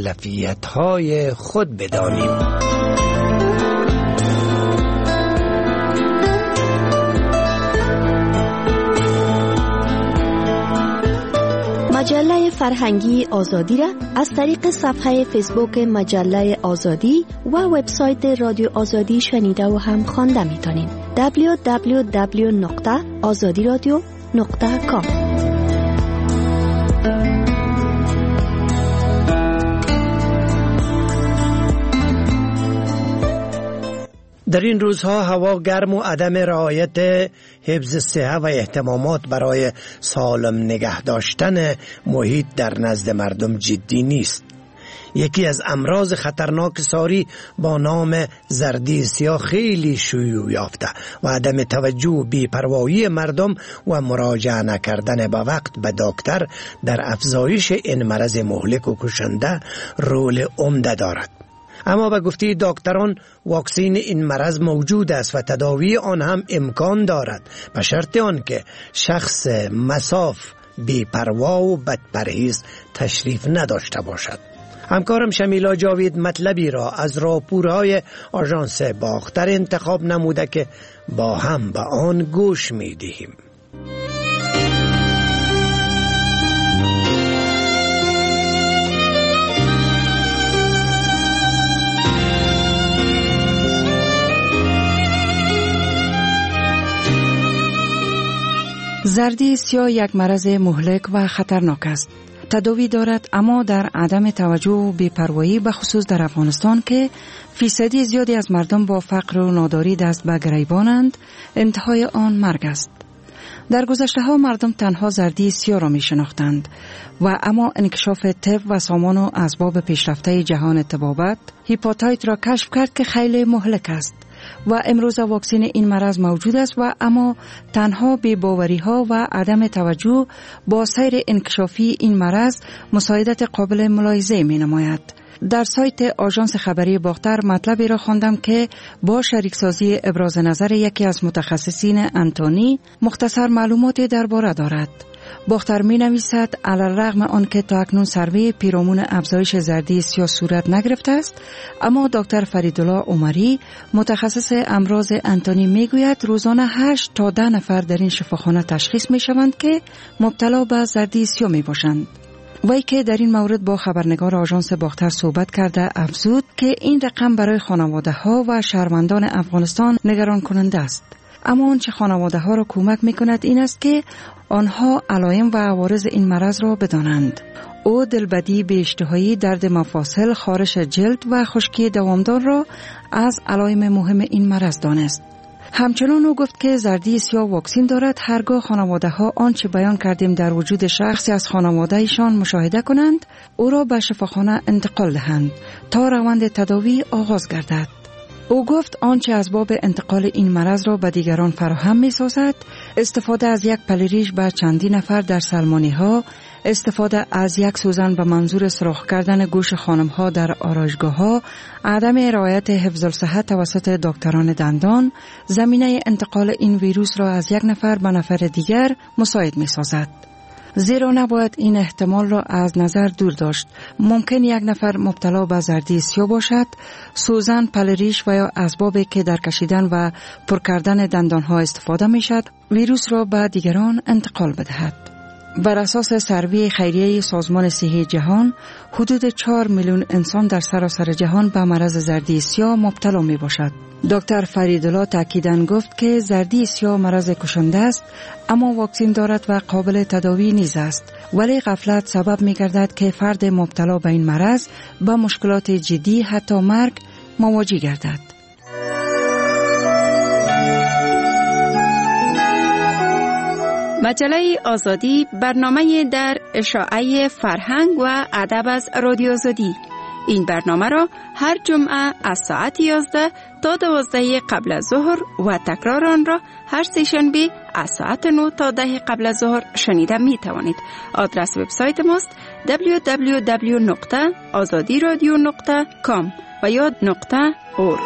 مکلفیت‌های خود بدانیم. مجله فرهنگی آزادی را از طریق صفحه فیسبوک مجله آزادی و وبسایت رادیو آزادی شنیده و هم خوانده می‌تونید. www.azadiradio.com. در این روزها هوا گرم و عدم رعایت حفظ صحه و اهتمامات برای سالم نگه داشتن محیط در نزد مردم جدی نیست. یکی از امراض خطرناک ساری با نام زردی سیاه خیلی شیوع یافته و عدم توجه و بی‌پروایی مردم و مراجعه نکردن به وقت به دکتر در افزایش این مرض مهلک و کشنده رول عمده دارد. اما به گفته دکتران واکسین این مرض موجود است و تداوی آن هم امکان دارد، به شرط آن که شخص مصاف بی‌پروا و بدپرهیز تشریف نداشته باشد. همکارم شمیلا جاوید مطلبی را از راپورهای آژانس باختر انتخاب نموده که با هم به آن گوش می دهیم. زردی سیاه یک مرض مهلک و خطرناک است. تداوی دارد، اما در عدم توجه و بی‌پروایی به خصوص در افغانستان که فیصدی زیادی از مردم با فقر و ناداری دست به گریبانند، انتهای آن مرگ است. در گذشته ها مردم تنها زردی سیاه را می شناختند و اما انکشاف طب و سامان و اسباب پیشرفته جهان طبابت هپاتیت را کشف کرد که خیلی مهلک است و امروز واکسن این مرض موجود است و اما تنها بی‌باوری ها و عدم توجه با سیر انکشافی این مرض مساعدت قابل ملاحظه می نماید. در سایت آژانس خبری باختر مطلبی را خواندم که با شریکسازی ابراز نظر یکی از متخصصین انتونی مختصر معلوماتی درباره دارد. باختر می نویسد علی‌الرغم آنکه تا اکنون سروی پیرامون افزایش زردی سیاه صورت نگرفته است، اما دکتر فریدالله عمری متخصص امراض انتونی می گوید روزانه 8 تا 10 نفر در این شفاخانه تشخیص می شوند که مبتلا به زردی سیاه می باشند. وی که در این مورد با خبرنگار آژانس باختر صحبت کرده افزود که این رقم برای خانواده ها و شهروندان افغانستان نگران کننده است. اما آنچه خانواده ها را کمک می کند این است که آنها علائم و عوارض این مرض را بدانند. او دلبدی، به اشتهایی، درد مفاصل، خارش جلد و خشکی دوامدار را از علائم مهم این مرض دانست. همچنان او گفت که زردی سیاه واکسین دارد. هرگاه خانواده ها آنچه بیان کردیم در وجود شخصی از خانواده ایشان مشاهده کنند، او را به شفاخانه انتقال دهند تا روند تداوی آغاز گردد. او گفت آنچه اسباب انتقال این مرض را به دیگران فراهم می سازد، استفاده از یک پلریش به چندین نفر در سلمانی ها، استفاده از یک سوزن به منظور سوراخ کردن گوش خانم ها در آرایشگاه ها، عدم رعایت حفظ الصحت توسط دکتران دندان، زمینه انتقال این ویروس را از یک نفر به نفر دیگر مساعد می سازد. زیرا نباید این احتمال را از نظر دور داشت. ممکن یک نفر مبتلا به زردی سیاه باشد، سوزن، پلریش و یا اسبابی که در کشیدن و پر کردن دندان ها استفاده می شد، ویروس را به دیگران انتقال بدهد. بر اساس سروی خیریه سازمان صحی جهان، حدود 4 میلیون انسان در سراسر جهان به مرض زردی سیاه مبتلا می باشد. دکتر فریدالله تاکیداً گفت که زردی سیاه مرض کشنده است، اما واکسین دارد و قابل تداوی نیز است، ولی غفلت سبب می گردد که فرد مبتلا به این مرض با مشکلات جدی حتی مرگ مواجه گردد. مجله آزادی برنامه در اشاعه فرهنگ و ادب از رادیو آزادی. این برنامه را هر جمعه از ساعت 11 تا 12 قبل از ظهر و تکرار آن را هر سه‌شنبه از ساعت 9 تا 10 قبل از ظهر شنیده می توانید. آدرس وبسایت ماست www.azadiradio.com و یا .org.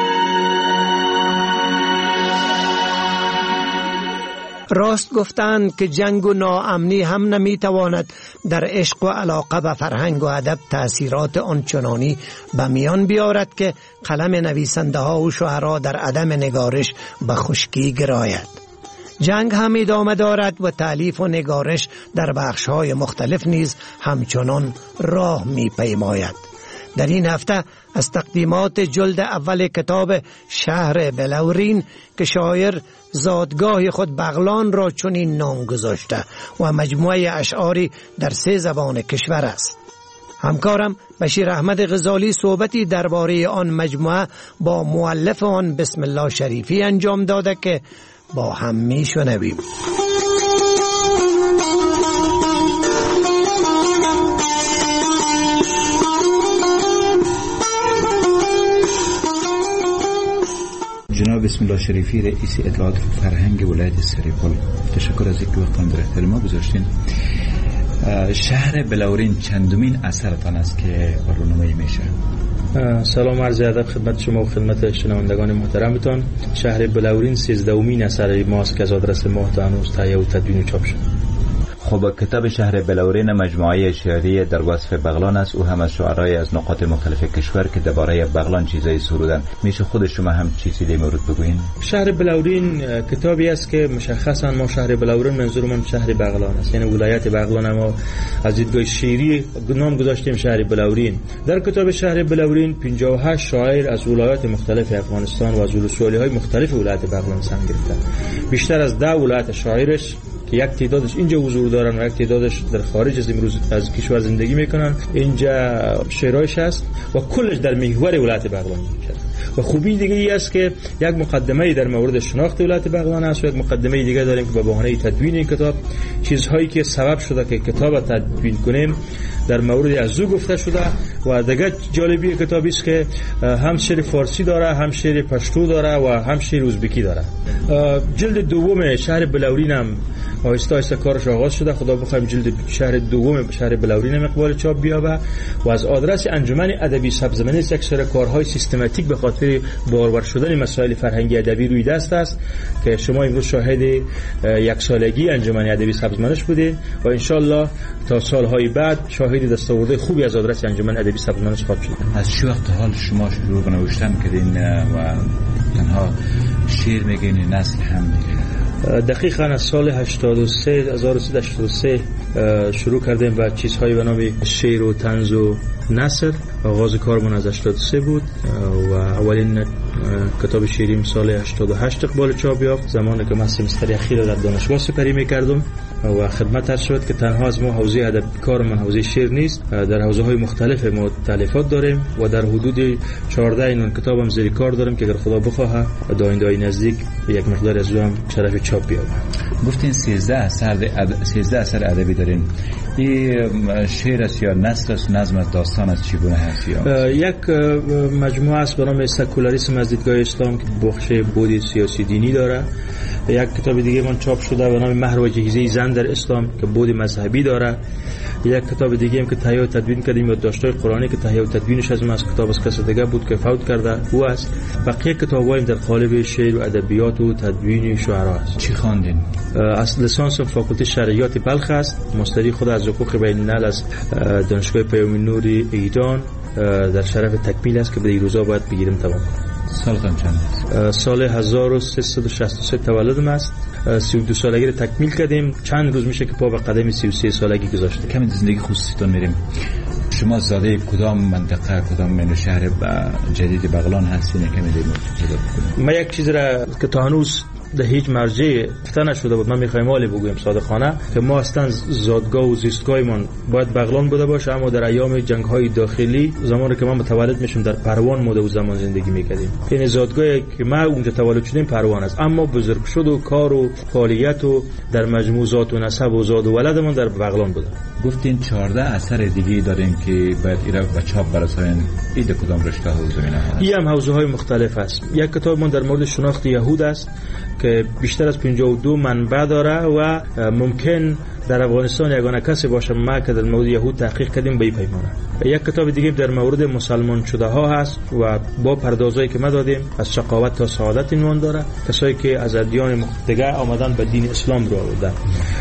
راست گفتند که جنگ و ناامنی هم نمیتواند در عشق و علاقه به فرهنگ و ادب تأثیرات آنچنانی به میان بیارد که قلم نویسنده ها و شاعران در عدم نگارش به خشکی گراید. جنگ هم ادامه دارد و تألیف و نگارش در بخش‌های مختلف نیز همچنان راه می‌پیماید. در این هفته از تقدیمات جلد اول کتاب شهر بلورین که شاعر زادگاه خود بغلان را چنین نام گذاشته و مجموعه اشعاری در 3 زبان کشور است. همکارم بشیر احمد غزالی صحبتی درباره آن مجموعه با مؤلف آن بسم الله شریفی انجام داده که با هم میشنویم. جناب بسم الله شریفی رئیس اطلاعات فرهنگ ولایت سرپل، تشکر از اینکه وقتم در اختیار ما گذاشتین. شهر بلورین چندمین اثرتان است که برنامه‌ای میشه؟ سلام عرض ادب خدمت شما و خدمت شنوندگان محترمتان. شهر بلورین 13مین اثر ماست که از آدرس ما تا هنوز تهیه و تدوین و چاپ شد. خب کتاب شهر بلورین مجموعه شعری در وصف بغلان است. او هم از شعرای از نقاط مختلف کشور که درباره بغلان چیزایی سرودن. میشه خود شما هم چیزی در مورد بگوین؟ شهر بلورین کتابی است که مشخصا ما شهر بلورین منظورمون شهر بغلان است، یعنی ولایت بغلان. ما از دیدگاه شعری نام گذاشتیم شهر بلورین. در کتاب شهر بلورین 58 شاعر از ولایات مختلف افغانستان و از ولسوالی‌های مختلف ولایت بغلان سهم گرفتند. بیشتر از 10 ولایت شاعرش که یک تعدادش اینجا حضور دارن و یک تعدادش در خارج از امروز از کشور زندگی میکنن، اینجا شعرایش است و کلش در محور ولایت بغلان میشه. و خوبی دیگه ای است که یک مقدمه در مورد شناخت ولایت بغلان است و یک مقدمه دیگه داریم که به بهانه تدوین این کتاب چیزهایی که سبب شده که کتاب تدوین کنیم در مورد از او گفته شده. و دیگه جالبی کتابی است که هم شعر فارسی داره، هم شعر پشتو داره و هم شعر ازبکی داره. جلد دوم شهر بلورین هم آهسته آهسته کارش آغاز شده. خدا بخوایم جلد شهر دوم شهر بلورین هم اقبال چاپ بیابه و از آدرس انجمن ادبی سبزمنه یک سری کارهای سیستماتیک به خاطر بارور شدن مسائل فرهنگی ادبی روی دست است که شما امروز شاهد 1 سالگی انجمن ادبی سبزمنش بودید و ان شاء الله تا سالهای بعد شاهد دستاورد خوبی از آدرس انجمن ادبی سبزمنش خواهد شد. از چه وقت حال شما شروع به نوشتن کردین و تنها شعر میگین نثر هم میگین؟ دقیقاً از سال 1383 شروع کردیم و چیزهایی به نام شعر و طنز و نثر آغاز کارمون از 83 بود و اولین کتاب شیریم سال 88 اقبال چاپ یافت، زمانی که من سمستر اخیر در دانشگاه سپری می‌کردم و خدمت عرض شد که تنها از ما حوزه ادب کارمون حوزه شعر نیست، در حوزه‌های مختلف ما تالیفات داریم و در حدود 14 این کتابم زیر کار دارم که اگر خدا بخواه در آینده‌های نزدیک یک مقدار از اون شرف چاپ بیابم. گفتین 13 اثر ادبی دارین. این شعر است یا نثر است، نظم است، داستان است، چگونه هست؟ یک مجموعه است به نام سکولاریسم از دیدگاه اسلام که بخش بود سیاسی دینی داره. یک کتاب دیگه من چاپ شده به نام مهر و جهیزه زن در اسلام که بود مذهبی داره. یک کتاب دیگه هم که تهیه و تدوین کردیم یادداشت‌های قرآنی که تهیه و تدوینش از کتاب از کس دیگه بود که فوت کرده او است. بقیه کتاب‌هایم در قالب شعر و ادبیات و تدوین شعرا است. چی خواندین؟ از لیسانس فاکولته شرعیات بلخ است. مستری خود از حقوق بین الملل از دانشگاه پیام نور ایران در شرف تکمیل است که به این روزا باید بگیریم تمام. سالتان چند است؟ سال 1363 تولدم است. 32 سالگی رو تکمیل کردیم. چند روز میشه که پا به قدم 33 سالگی گذاشتیم. کمی زندگی خصوصیتون میریم. شما زاده کدام منطقه، کدام شهر جدید بغلان هستین؟ کمی دیگه من یک چیز را که تا هنوز در هیچ مرجع گفته نشده بود من میخوایم حالی بگویم صادقانه که ما اصلا زادگاه و زیستگاهمون باید بغلان بوده باشه، اما در ایام جنگ‌های داخلی زمانی که ما متولد میشیم در پروان مده و زمان زندگی میکردیم. یعنی زادگاهی که ما اونجا تولد شدیم پروان است، اما بزرگ شد و کار و فعالیت و در مجموع ذات و نسب و زاد و ولدمون در بغلان بوده. گفتین 14 اثر دیگه دارین که باید ایرا و چاپ برسانین. این کدام رشته ها و زمینه ها؟ این هم حوزه‌های مختلف است. یک کتاب من در مورد شناخت یهود است که بیشتر از 52 منبع داره و ممکن در افغانستان یگانه کسی باشه ما که در مورد یهود تحقیق کردیم به این پیمانه. یک کتاب دیگه در مورد مسلمان شده ها هست و با پردازایی که ما دادیم از شقاوت تا سعادت عنوان داره، کسایی که از ادیان دیگه آمدن به دین اسلام رو آوردن.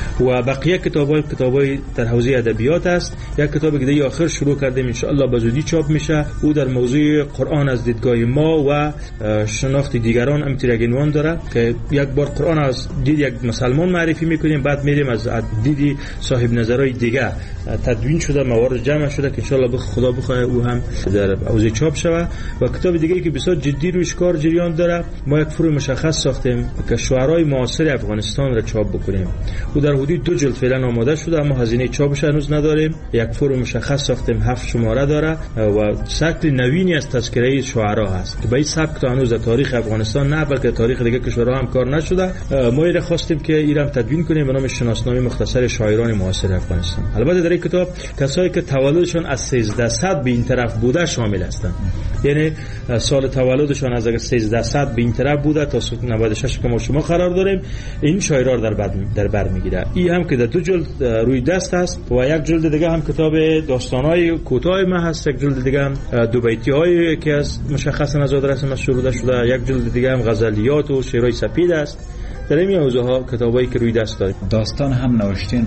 و بقیه کتابای در حوزه ادبیات است. یک کتاب دیگه آخر شروع کردیم ان شاء الله به زودی چاپ میشه، او در موضوع قرآن از دیدگاه ما و شناخت دیگران امتیاز عنوان داره که یک بار قرآن از دید یک مسلمان معرفی میکنیم، بعد میریم از دیدی صاحب نظرهای دیگه تدوین شده، موارد جمع شده که ان شاء الله خدا بخواه او هم در حوزه چاپ شود. و کتاب دیگه که بسیار جدی روش کار جریان داره، ما یک فروع مشخص ساختیم که شعرای معاصر افغانستان را چاپ بکنیم. او در حدود 2 جلد فعلا آماده شده اما هزینه چاپش هنوز نداریم. یک فروع مشخص ساختیم، 7 شماره داره و شکل نوینی از تذکره شعرا هست که به این سبک تا هنوز در تاریخ افغانستان نه بلکه تاریخ دیگه کشورها هم کار نشده. ما ایرا خواستیم که ایران تدوین کنیم به نام شناسنامه مختصر شاعران معاصر افغانستان. البته در این کتاب کسایی که تولدشون از 1300 به این طرف بوده شامل هستند، یعنی سال تولدشون از اگر 1300 به این طرف بوده تا 96 که ما شما قرار داریم، این شاعران در بر میگیره. این هم که در 2 جلد روی دست است و یک جلد دیگه هم کتاب داستان‌های کوتاه ما هست، یک جلد دیگه هم دو بیتی‌هایی که از مشخصا از آدرس شروع شده، یک جلد دیگه هم غزلیات و شعرهای سپید است. در این حوزه‌ها کتابایی که روی دست داریم. داستان هم نوشتین؟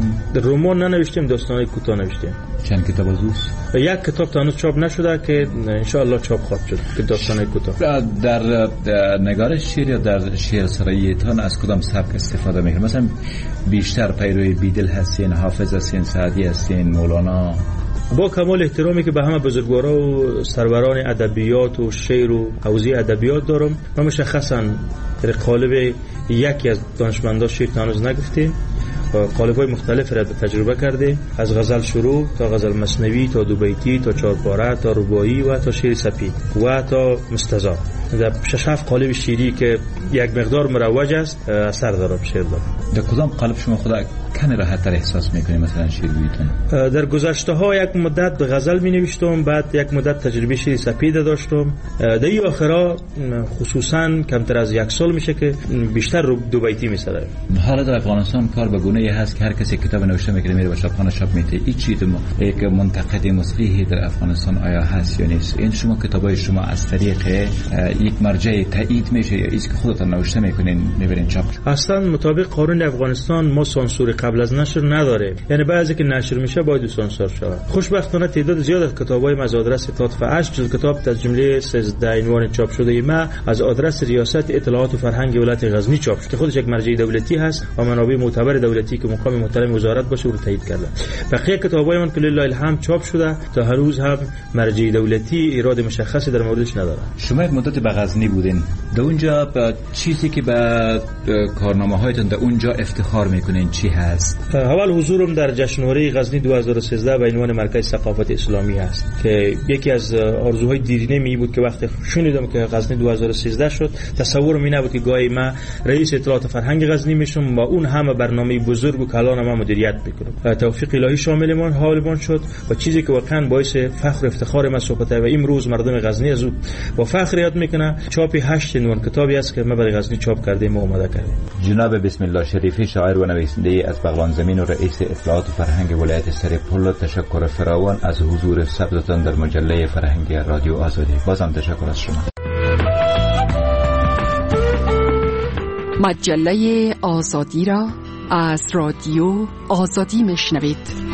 رمان ننوشتیم، داستان‌های کوتاه نوشتیم. چند کتاب دوست؟ یک کتاب تا هنوز چاپ نشده که ان شاء الله چاپ خواهد شد که داستان‌های کوتاه. در نگارش شعر یا در شعر سراییتان از کدام سبک استفاده می‌کنید؟ مثلا بیشتر پیروی بیدل هستین، حافظ هستین، سعدی هستین، مولانا؟ با کمال احترامی که به همه بزرگوارا و سروران ادبیات و شعر و حوزه ادبیات دارم، ما مشخصا در قالب یکی از دانشمندان شعر هنوز نگفتیم، قالب‌های مختلف را تجربه کردیم، از غزل شروع تا غزل مثنوی تا دو بیتی تا چهارپاره تا رباعی و تا شعر سپید و تا مستزار. در 6-7 قالب شعری که یک مقدار مروج است اثر دارم شعر دارم. در کدام قالب شما خدا کمی راحت‌تر احساس می‌کنید مثلا شعر گوییتون؟ در گذشته‌ها یک مدت به غزل می‌نوشتم، بعد یک مدت تجربه شعر سپید داشتم. در این آخرا خصوصا کمتر از 1 سال میشه که بیشتر دو بیتی می‌سرم. حالا در افغانستان کار به گونه‌ای هست که هر کسی کتاب نوشته می‌کنه میره به چاپخانه چاپ می‌ده. این چیز یک منتقد مصلحی در افغانستان آیا هست یا نیست؟ این شما کتابای شما از طریق یک مرجع تایید میشه یا ایست که خودتون نوشته می‌کنین می‌برین چاپ؟ اصلا مطابق قانون افغانستان ما سانسور قبل از نشر نداره، یعنی بعضی که نشر میشه باید سانسور شود. خوشبختانه تعداد زیاد از کتابای از آدرس اطلاعات و 8 جلد کتاب از جمله 13 عنوان چاپ شده ما از آدرس ریاست اطلاعات و فرهنگ ولایت غزنی چاپ شده، خودش یک مرجع دولتی هست و منابع معتبر دولتی که مقام محترم وزارت باشه رو تایید کرده. بقیه کتابای من که لله الحمد چاپ شده تا هنوز هم مرجع دولتی ایراد مشخصی در موردش نداره. شما یک مدت به غزنی بودین، در اونجا چیزی که به کارنامه‌هایتون در اونجا افتخار میکنین چی هست؟ اول حضورم در جشنواره غزنی 2013 به عنوان مرکز ثقافت اسلامی هست که یکی از آرزوهای دیرینه می بود که وقتی شنیدم که غزنی 2013 شد تصورم این نبود که گاهی من رئیس اطلاعات فرهنگ غزنی میشم با اون همه برنامه بزرگ و کلان ما مدیریت میکنم. توفیق الهی شامل من حالمان شد و چیزی که واقعا باعث فخر و افتخار من صحبت و امروز مردم غزنی از او با فخر یاد میکنه. چاپ 8 عنوان کتابی است که ما برای غزنی چاپ کردیم و آماده کردیم. جناب بسم الله شریفی شاعر و نویسنده از بغلان زمین و رئیس اطلاعات و فرهنگ ولایت سرپل، تشکر فراوان از حضور ثبتتان در مجله فرهنگی رادیو آزادی. بازم تشکر از شما. مجله آزادی را از رادیو آزادی میشنوید.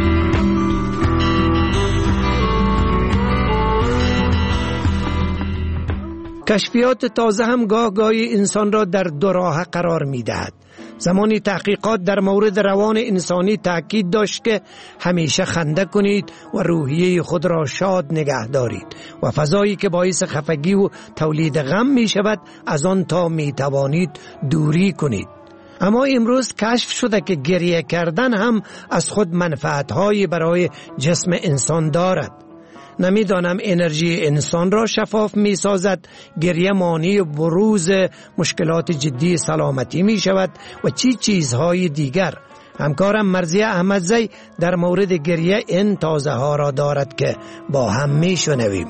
کشفیات تازه هم گاهی انسان را در دو راه قرار می‌دهد. زمانی تحقیقات در مورد روان انسانی تاکید داشت که همیشه خنده کنید و روحیه خود را شاد نگه دارید و فضایی که باعث خفگی و تولید غم می شود از آن تا می توانید دوری کنید. اما امروز کشف شده که گریه کردن هم از خود منفعت‌هایی برای جسم انسان دارد. نمیدانم انرژی انسان را شفاف می سازد، گریه مانع بروز مشکلات جدی سلامتی می شود و چیزهای دیگر. همکارم مرضیه احمدزی در مورد گریه این تازه ها را دارد که با هم می شنویم.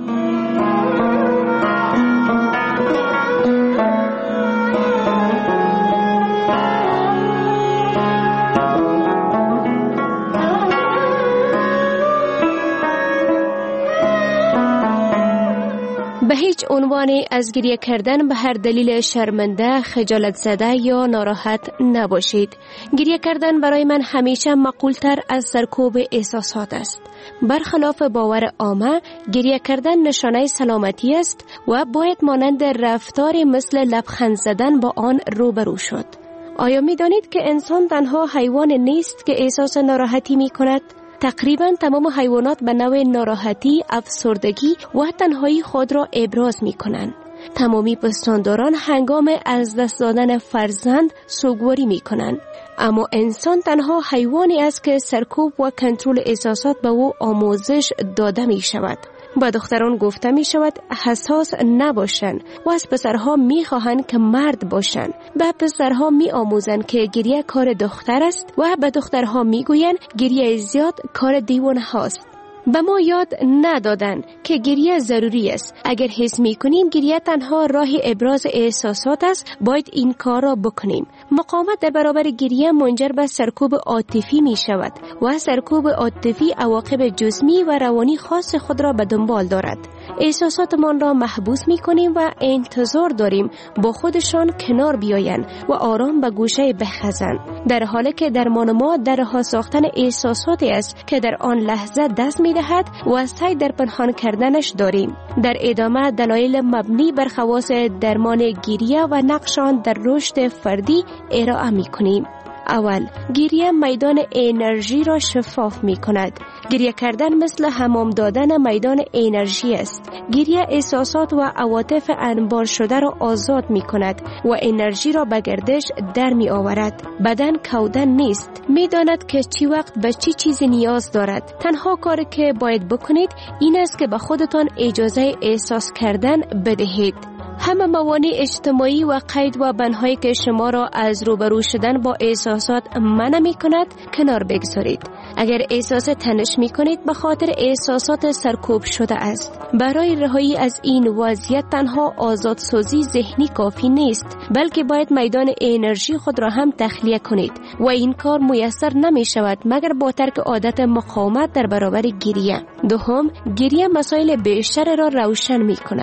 به هیچ عنوانی از گریه کردن به هر دلیل شرمنده، خجالت زده یا ناراحت نباشید. گریه کردن برای من همیشه معقول‌تر از سرکوب احساسات است. برخلاف باور عامه، گریه کردن نشانه سلامتی است و باید مانند رفتاری مثل لبخند زدن با آن روبرو شد. آیا می دانید که انسان تنها حیوان نیست که احساس ناراحتی می کند؟ تقریبا تمام حیوانات به نوع ناراحتی، افسردگی و تنهایی خود را ابراز می کنند. تمامی پستانداران هنگام از دست دادن فرزند سوگواری می کنند. اما انسان تنها حیوانی است که سرکوب و کنترل احساسات به او آموزش داده می شود. با دختران گفته می شود حساس نباشند و از پسرها می خواهند که مرد باشند. به پسرها می آموزند که گریه کار دختر است و به دخترها می گویند گریه زیاد کار دیوانه هاست. به ما یاد ندادن که گریه ضروری است. اگر حس می کنیم گریه تنها راه ابراز احساسات است، باید این کار را بکنیم. مقاومت در برابر گریه منجر به سرکوب عاطفی می شود و سرکوب عاطفی عواقب جسمی و روانی خاص خود را به دنبال دارد. احساساتمان را محبوس می کنیم و انتظار داریم با خودشان کنار بیایند و آرام به گوشه بخزند، در حالی که درمان ما در رها ساختن احساساتی است که در آن لحظه دست می دهد و سعی در پنهان کردنش داریم. در ادامه دلایل مبنی بر خواص درمان گریه و نقش آن در رشد فردی ارائه می کنیم. اول، گریه میدان انرژی را شفاف می کند. گریه کردن مثل حمام دادن میدان انرژی است. گریه احساسات و عواطف انبار شده را آزاد می کند و انرژی را به گردش در می آورد. بدن کودن نیست. می داند که چی وقت به چی چیزی نیاز دارد. تنها کاری که باید بکنید این است که به خودتان اجازه احساس کردن بدهید. همه موانع اجتماعی و قید و بندهایی که شما را از روبرو شدن با احساسات منع می کند کنار بگذارید. اگر احساس تنش می کنید به خاطر احساسات سرکوب شده است. برای رهایی از این وضعیت تنها آزادسازی ذهنی کافی نیست، بلکه باید میدان انرژی خود را هم تخلیه کنید و این کار میسر نمی شود مگر با ترک عادت مقاومت در برابر گریه. دوم، گریه مسائل بیشتر را روشن می کند.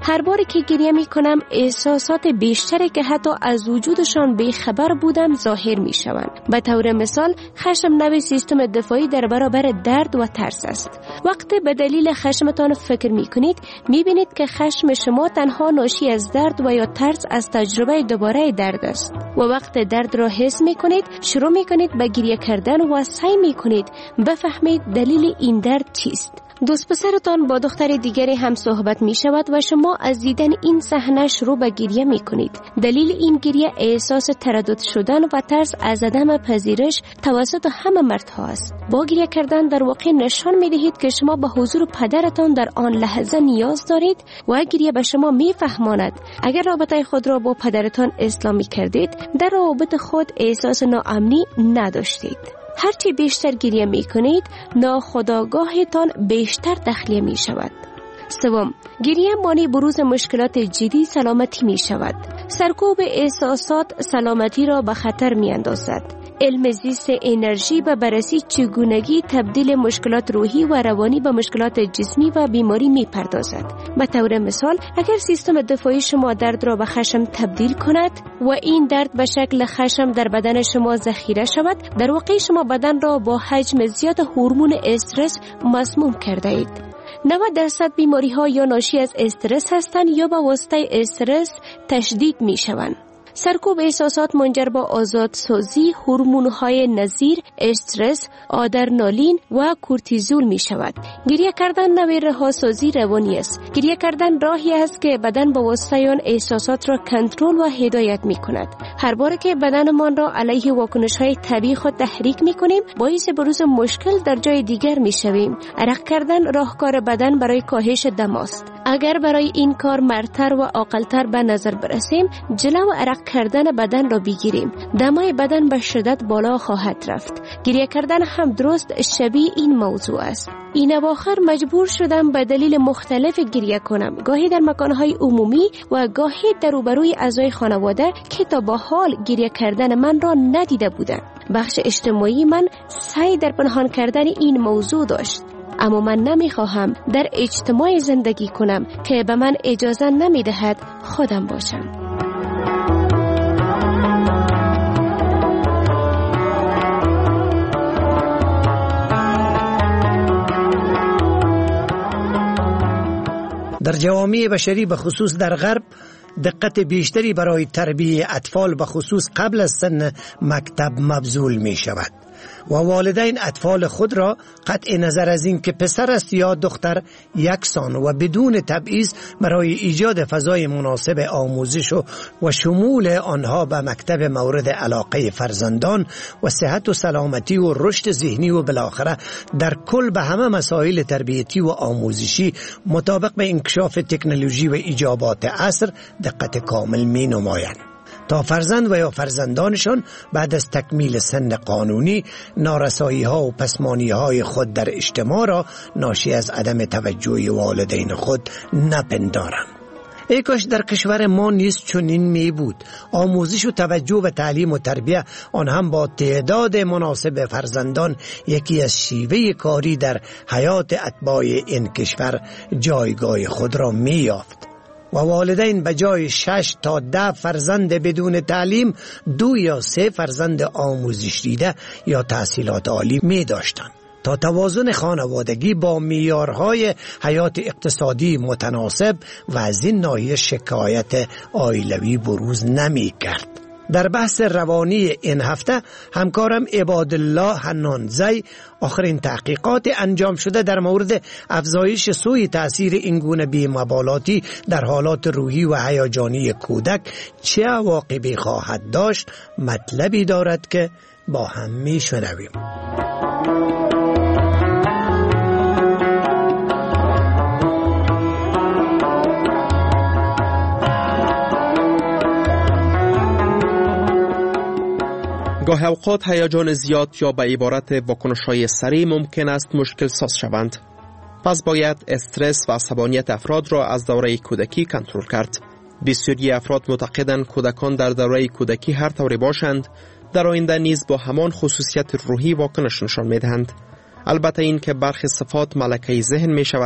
هر باری که گریه می کنم احساسات بیشتری که حتی از وجودشان بیخبر بودم ظاهر می شوند. به طور مثال خشم نوع سیستم دفاعی در برابر درد و ترس است. وقتی به دلیل خشمتان فکر می کنید می بینید که خشم شما تنها ناشی از درد و یا ترس از تجربه دوباره درد است. و وقتی درد را حس می کنید شروع می کنید به گریه کردن و سعی می کنید بفهمید دلیل این درد چیست. دوست پسرتان با دختر دیگری هم صحبت می شود و شما از دیدن این صحنه شروع به گریه می کنید. دلیل این گریه احساس تردد شدن و ترس از عدم پذیرش توسط همه مردها است. با گریه کردن در واقع نشان می دهید که شما به حضور پدرتان در آن لحظه نیاز دارید و گریه به شما می فهماند اگر رابطه خود را با پدرتان اصلاح می کردید در روابط خود احساس ناامنی نداشتید. هرچی بیشتر گریه می کنید ناخودآگاهتان بیشتر تخلیه می شود. سوم، گریه مانع بروز مشکلات جدی سلامتی می شود. سرکوب احساسات سلامتی را به خطر می اندازد. علم زیست انرژی به بررسی چگونگی تبدیل مشکلات روحی و روانی به مشکلات جسمی و بیماری می پردازد. به طور مثال اگر سیستم دفاعی شما درد را به خشم تبدیل کند و این درد به شکل خشم در بدن شما ذخیره شود، در واقع شما بدن را با حجم زیاد هورمون استرس مسموم کرده اید. 90% بیماری ها یا ناشی از استرس هستند یا به واسطه استرس تشدید می شوند. سرکوب احساسات منجر به آزادسازی هورمون‌های نظیر استرس، آدرنالین و کورتیزول می شود. گریه کردن نوع رهاسازی روانی است. گریه کردن راهی است که بدن با واسطه آن احساسات را کنترل و هدایت می کند. هر بار که بدنمان را علیه واکنش‌های طبیعی خود تحریک می کنیم، باعث بروز مشکل در جای دیگر می شویم. عرق کردن راهکار بدن برای کاهش دم است. اگر برای این کار مرتر و عاقل‌تر به نظر برسیم، جلو عرق کردن بدن را بگیریم. دمای بدن به شدت بالا خواهد رفت. گریه کردن هم درست شبیه این موضوع است. این اواخر مجبور شدم به دلیل مختلف گریه کنم، گاهی در مکانهای عمومی و گاهی در روبروی اعضای خانواده که تا به حال گریه کردن من را ندیده بودند. بخش اجتماعی من سعی در پنهان کردن این موضوع داشت. اما من نمیخواهم در اجتماع زندگی کنم که به من اجازه نمیدهد خودم باشم. در جوامع بشری به خصوص در غرب دقت بیشتری برای تربیت اطفال به خصوص قبل از سن مکتب مبذول می شود و والدین اطفال خود را قطع نظر از این که پسر است یا دختر یکسان و بدون تبعیض برای ایجاد فضای مناسب آموزش و شمول آنها به مکتب مورد علاقه فرزندان و صحت و سلامتی و رشد ذهنی و بالاخره در کل به همه مسائل تربیتی و آموزشی مطابق به انکشاف تکنولوژی و ایجابات عصر دقت کامل می نمایند تا فرزند و یا فرزندانشان بعد از تکمیل سن قانونی نارسایی ها و پسمانی های خود در اجتماع را ناشی از عدم توجه والدین خود نپندارند. ای کاش در کشور ما نیز چنین می بود. آموزش و توجه به تعلیم و تربیه آن هم با تعداد مناسب فرزندان یکی از شیوه کاری در حیات اتباع این کشور جایگاه خود را می یافت و والدین به جای 6 تا 10 فرزند بدون تعلیم 2 یا 3 فرزند آموزش دیده یا تحصیلات عالی می داشتند تا توازن خانوادگی با معیارهای حیات اقتصادی متناسب و از این ناحیه شکایت عائلوی بروز نمی کرد. در بحث روانی این هفته همکارم عبادالله حنانزی آخرین تحقیقات انجام شده در مورد افزایش سوء تأثیر این گونه بی‌مبالاتی در حالات روحی و هیجانی کودک چه عواقبی خواهد داشت مطلبی دارد که با هم میشنویم. گاه اوقات هیجان زیاد یا به عبارت واکنش‌های سریع ممکن است مشکل ساز شوند. پس باید استرس و عصبانیت افراد را از دوره کودکی کنترل کرد. بسیاری افراد معتقدند کودکان در دوره کودکی هر طوری باشند در آینده نیز با همان خصوصیت روحی واکنش نشان می‌دهند. البته این که برخی صفات ملکه ذهن می شود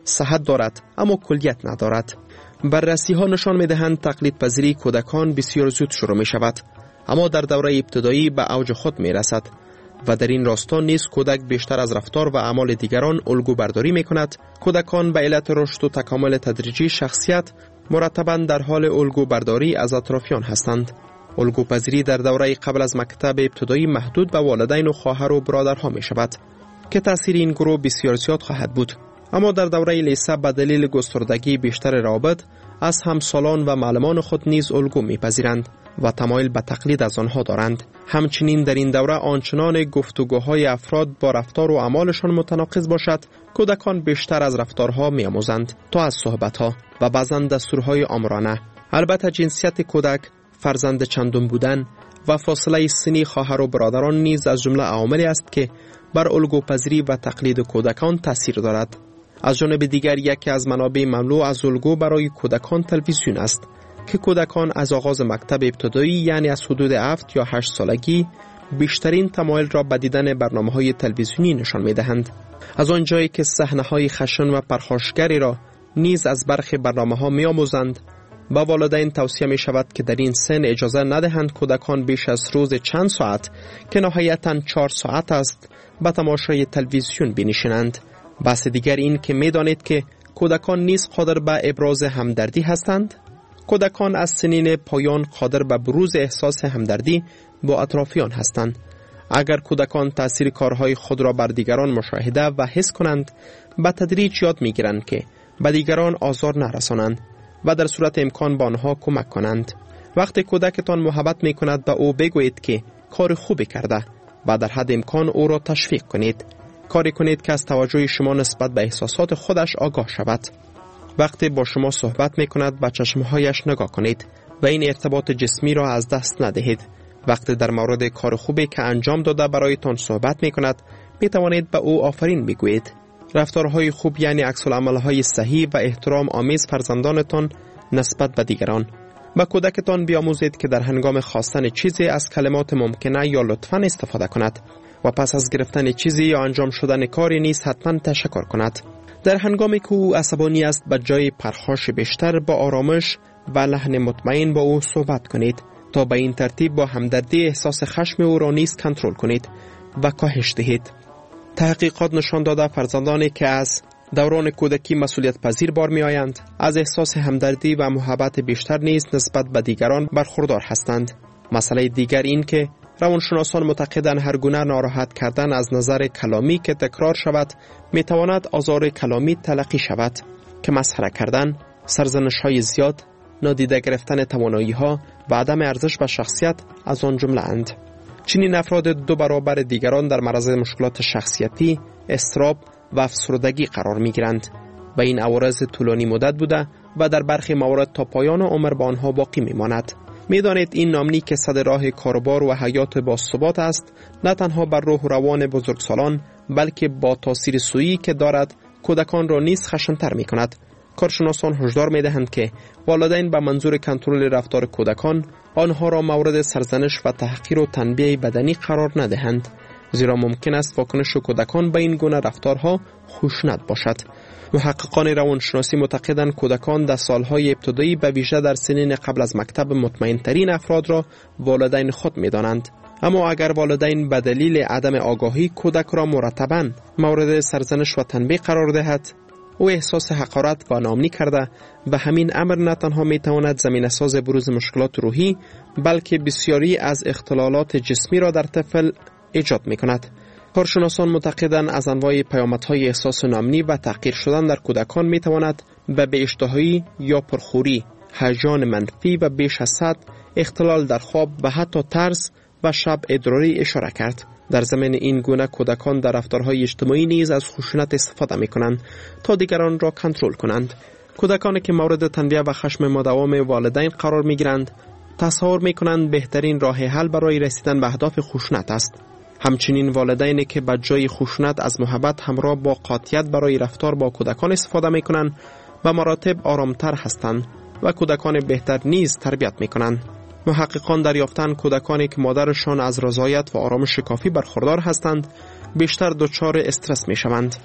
صحت دارد اما کلیت ندارد. بررسی ها نشان می دهند تقلید پذیری کودکان بسیار زود شروع می شود، اما در دوره ابتدایی به اوج خود می رسد و در این راستا نیز کودک بیشتر از رفتار و اعمال دیگران الگو برداری می کند. کودکان به علت رشد و تکامل تدریجی شخصیت مرتباً در حال الگو برداری از اطرافیان هستند. الگو پذیری در دوره قبل از مکتب ابتدایی محدود به والدین و خواهر و برادرها می شود که تأثیر این گروه بسیار زیاد خواهد بود. اما در دوره لیسه به دلیل گستردگی بیشتر روابط از همسالان و معلمان خود نیز الگو می‌پذیرند و تمایل به تقلید از آنها دارند. همچنین در این دوره آنچنان گفتگوهای افراد با رفتار و اعمالشان متناقض باشد، کودکان بیشتر از رفتارها می‌آموزند تا از صحبت‌ها و بعضاً دستورهای آمرانه. البته جنسیت کودک، فرزند چندم بودن و فاصله سنی خواهر و برادران نیز از جمله عواملی است که بر الگوپذیری و تقلید کودکان تأثیر دارد. از جانب دیگر یکی از منابع مملو از الگو برای کودکان تلویزیون است که کودکان از آغاز مکتب ابتدایی یعنی از حدود 7 یا 8 سالگی بیشترین تمایل را به دیدن برنامه‌های تلویزیونی نشان می‌دهند. از آنجایی که صحنه‌های خشن و پرخاشگری را نیز از برخی برنامه‌ها می‌آموزند، با والدین توصیه می‌شود که در این سن اجازه ندهند کودکان بیش از روز چند ساعت که نهایتاً 4 ساعت است به تماشای تلویزیون بنشینند. بحث دیگر این که می‌دانید که کودکان نیز قادر به ابراز همدردی هستند. کودکان از سنین پایان قادر به بروز احساس همدردی با اطرافیان هستند. اگر کودکان تأثیر کارهای خود را بر دیگران مشاهده و حس کنند، به تدریج یاد می‌گیرند که به دیگران آزار نرسانند و در صورت امکان به آنها کمک کنند. وقتی کودکتان محبت می‌کند به او بگویید که کار خوبی کرده و در حد امکان او را تشویق کنید. کاری کنید که از توجه شما نسبت به احساسات خودش آگاه شود. وقتی با شما صحبت می‌کند به چشمهایش نگاه کنید و این ارتباط جسمی را از دست ندهید. وقتی در مورد کار خوبی که انجام داده برایتان صحبت می‌کند، می‌توانید به او آفرین بگویید. رفتارهای خوب یعنی عکس‌العمل‌های صحیح و احترام آمیز فرزندانتان نسبت به دیگران. با کودکتان بیاموزید که در هنگام خواستن چیزی از کلمات ممکنه یا لطفاً استفاده کند و پس از گرفتن چیزی یا انجام شدن کاری نیز حتما تشکر کند. در هنگامی که او عصبانی است، به جای پرخاش بیشتر با آرامش و لحن مطمئن با او صحبت کنید تا به این ترتیب با همدردی احساس خشم او را نیز کنترل کنید و کاهش دهید. تحقیقات نشان داده فرزندانی که از دوران کودکی مسئولیت پذیر بار می آیند از احساس همدردی و محبت بیشتر نیز نسبت به دیگران برخوردار هستند. مسئله دیگر این که روانشناسان معتقدند هر گونه ناراحت کردن از نظر کلامی که تکرار شود میتواند آزار کلامی تلقی شود که مسخره کردن، سرزنش‌های زیاد، نادیده گرفتن توانایی‌ها و عدم ارزش و شخصیت از آن جمله اند. چنین افراد 2 برابر دیگران در معرض مشکلات شخصیتی، اضطراب و افسردگی قرار می‌گیرند و این عوارض طولانی مدت بوده و در برخی موارد تا پایان عمر با آنها باقی می‌ماند. می‌دانید این نامنی که صد راه کاربار و حیات باثبات است، نه تنها بر روح و روان بزرگسالان بلکه با تاثیر سویی که دارد کودکان را نیز خشن‌تر می‌کند. کارشناسان هشدار می‌دهند که والدین به منظور کنترل رفتار کودکان آنها را مورد سرزنش و تحقیر و تنبیه بدنی قرار ندهند، زیرا ممکن است واکنش کودکان به این گونه رفتارها خشونت باشد. محققان روانشناسی معتقدند کودکان در سالهای ابتدایی به ویژه در سنین قبل از مکتب مطمئن‌ترین افراد را والدین خود می‌دانند. اما اگر والدین به دلیل عدم آگاهی کودک را مرتباً مورد سرزنش و تنبیه قرار دهد، او احساس حقارت و ناامنی کرده و همین امر نه تنها می‌تواند زمینه‌ساز بروز مشکلات روحی بلکه بسیاری از اختلالات جسمی را در طفل ایجاد می‌کند. کارشناسان معتقدند از انواع پیامدهای احساس ناامنی و تحقیر شدن در کودکان می‌تواند به بی‌اشتهایی یا پرخوری، هیجان منفی و بیش از حد، اختلال در خواب و حتی ترس و شب ادراری اشاره کرد. در ضمن این گونه کودکان در رفتارهای اجتماعی نیز از خشونت استفاده می‌کنند تا دیگران را کنترل کنند. کودکانی که مورد تنبیه و خشم مداوم والدین قرار می‌گیرند تصور می‌کنند بهترین راه حل برای رسیدن به اهداف خشونت است. همچنین والدینی که به جای خشونت از محبت همراه با قاطعیت برای رفتار با کودکان استفاده می‌کنند به مراتب آرامتر هستند و کودکان بهتر نیز تربیت می‌کنند. محققان دریافتند کودکانی که مادرشان از رضایت و آرامش کافی برخوردار هستند بیشتر دچار استرس می‌شوند.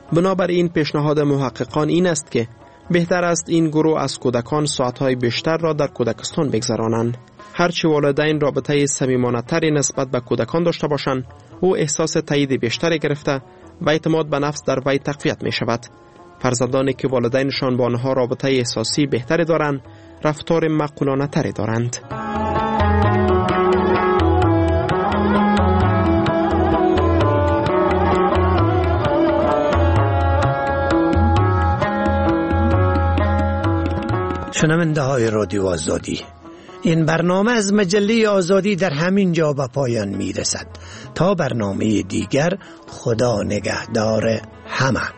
بنابراین پیشنهاد محققان این است که بهتر است این گروه از کودکان ساعتهای بیشتر را در کودکستان بگذرانند. هرچی والدین رابطه صمیمانه‌تری نسبت به کودکان داشته باشند، او احساس تایید بیشتری گرفته و اعتماد به نفس در وی تقویت می شود. فرزندانی که والدینشان با آنها رابطه احساسی بهتری دارند، رفتار معقولانه تری دارند. شنونده های رادیو آزادی، این برنامه از مجله آزادی در همین جا به پایان می رسد. تا برنامه دیگر، خدا نگهدار همه.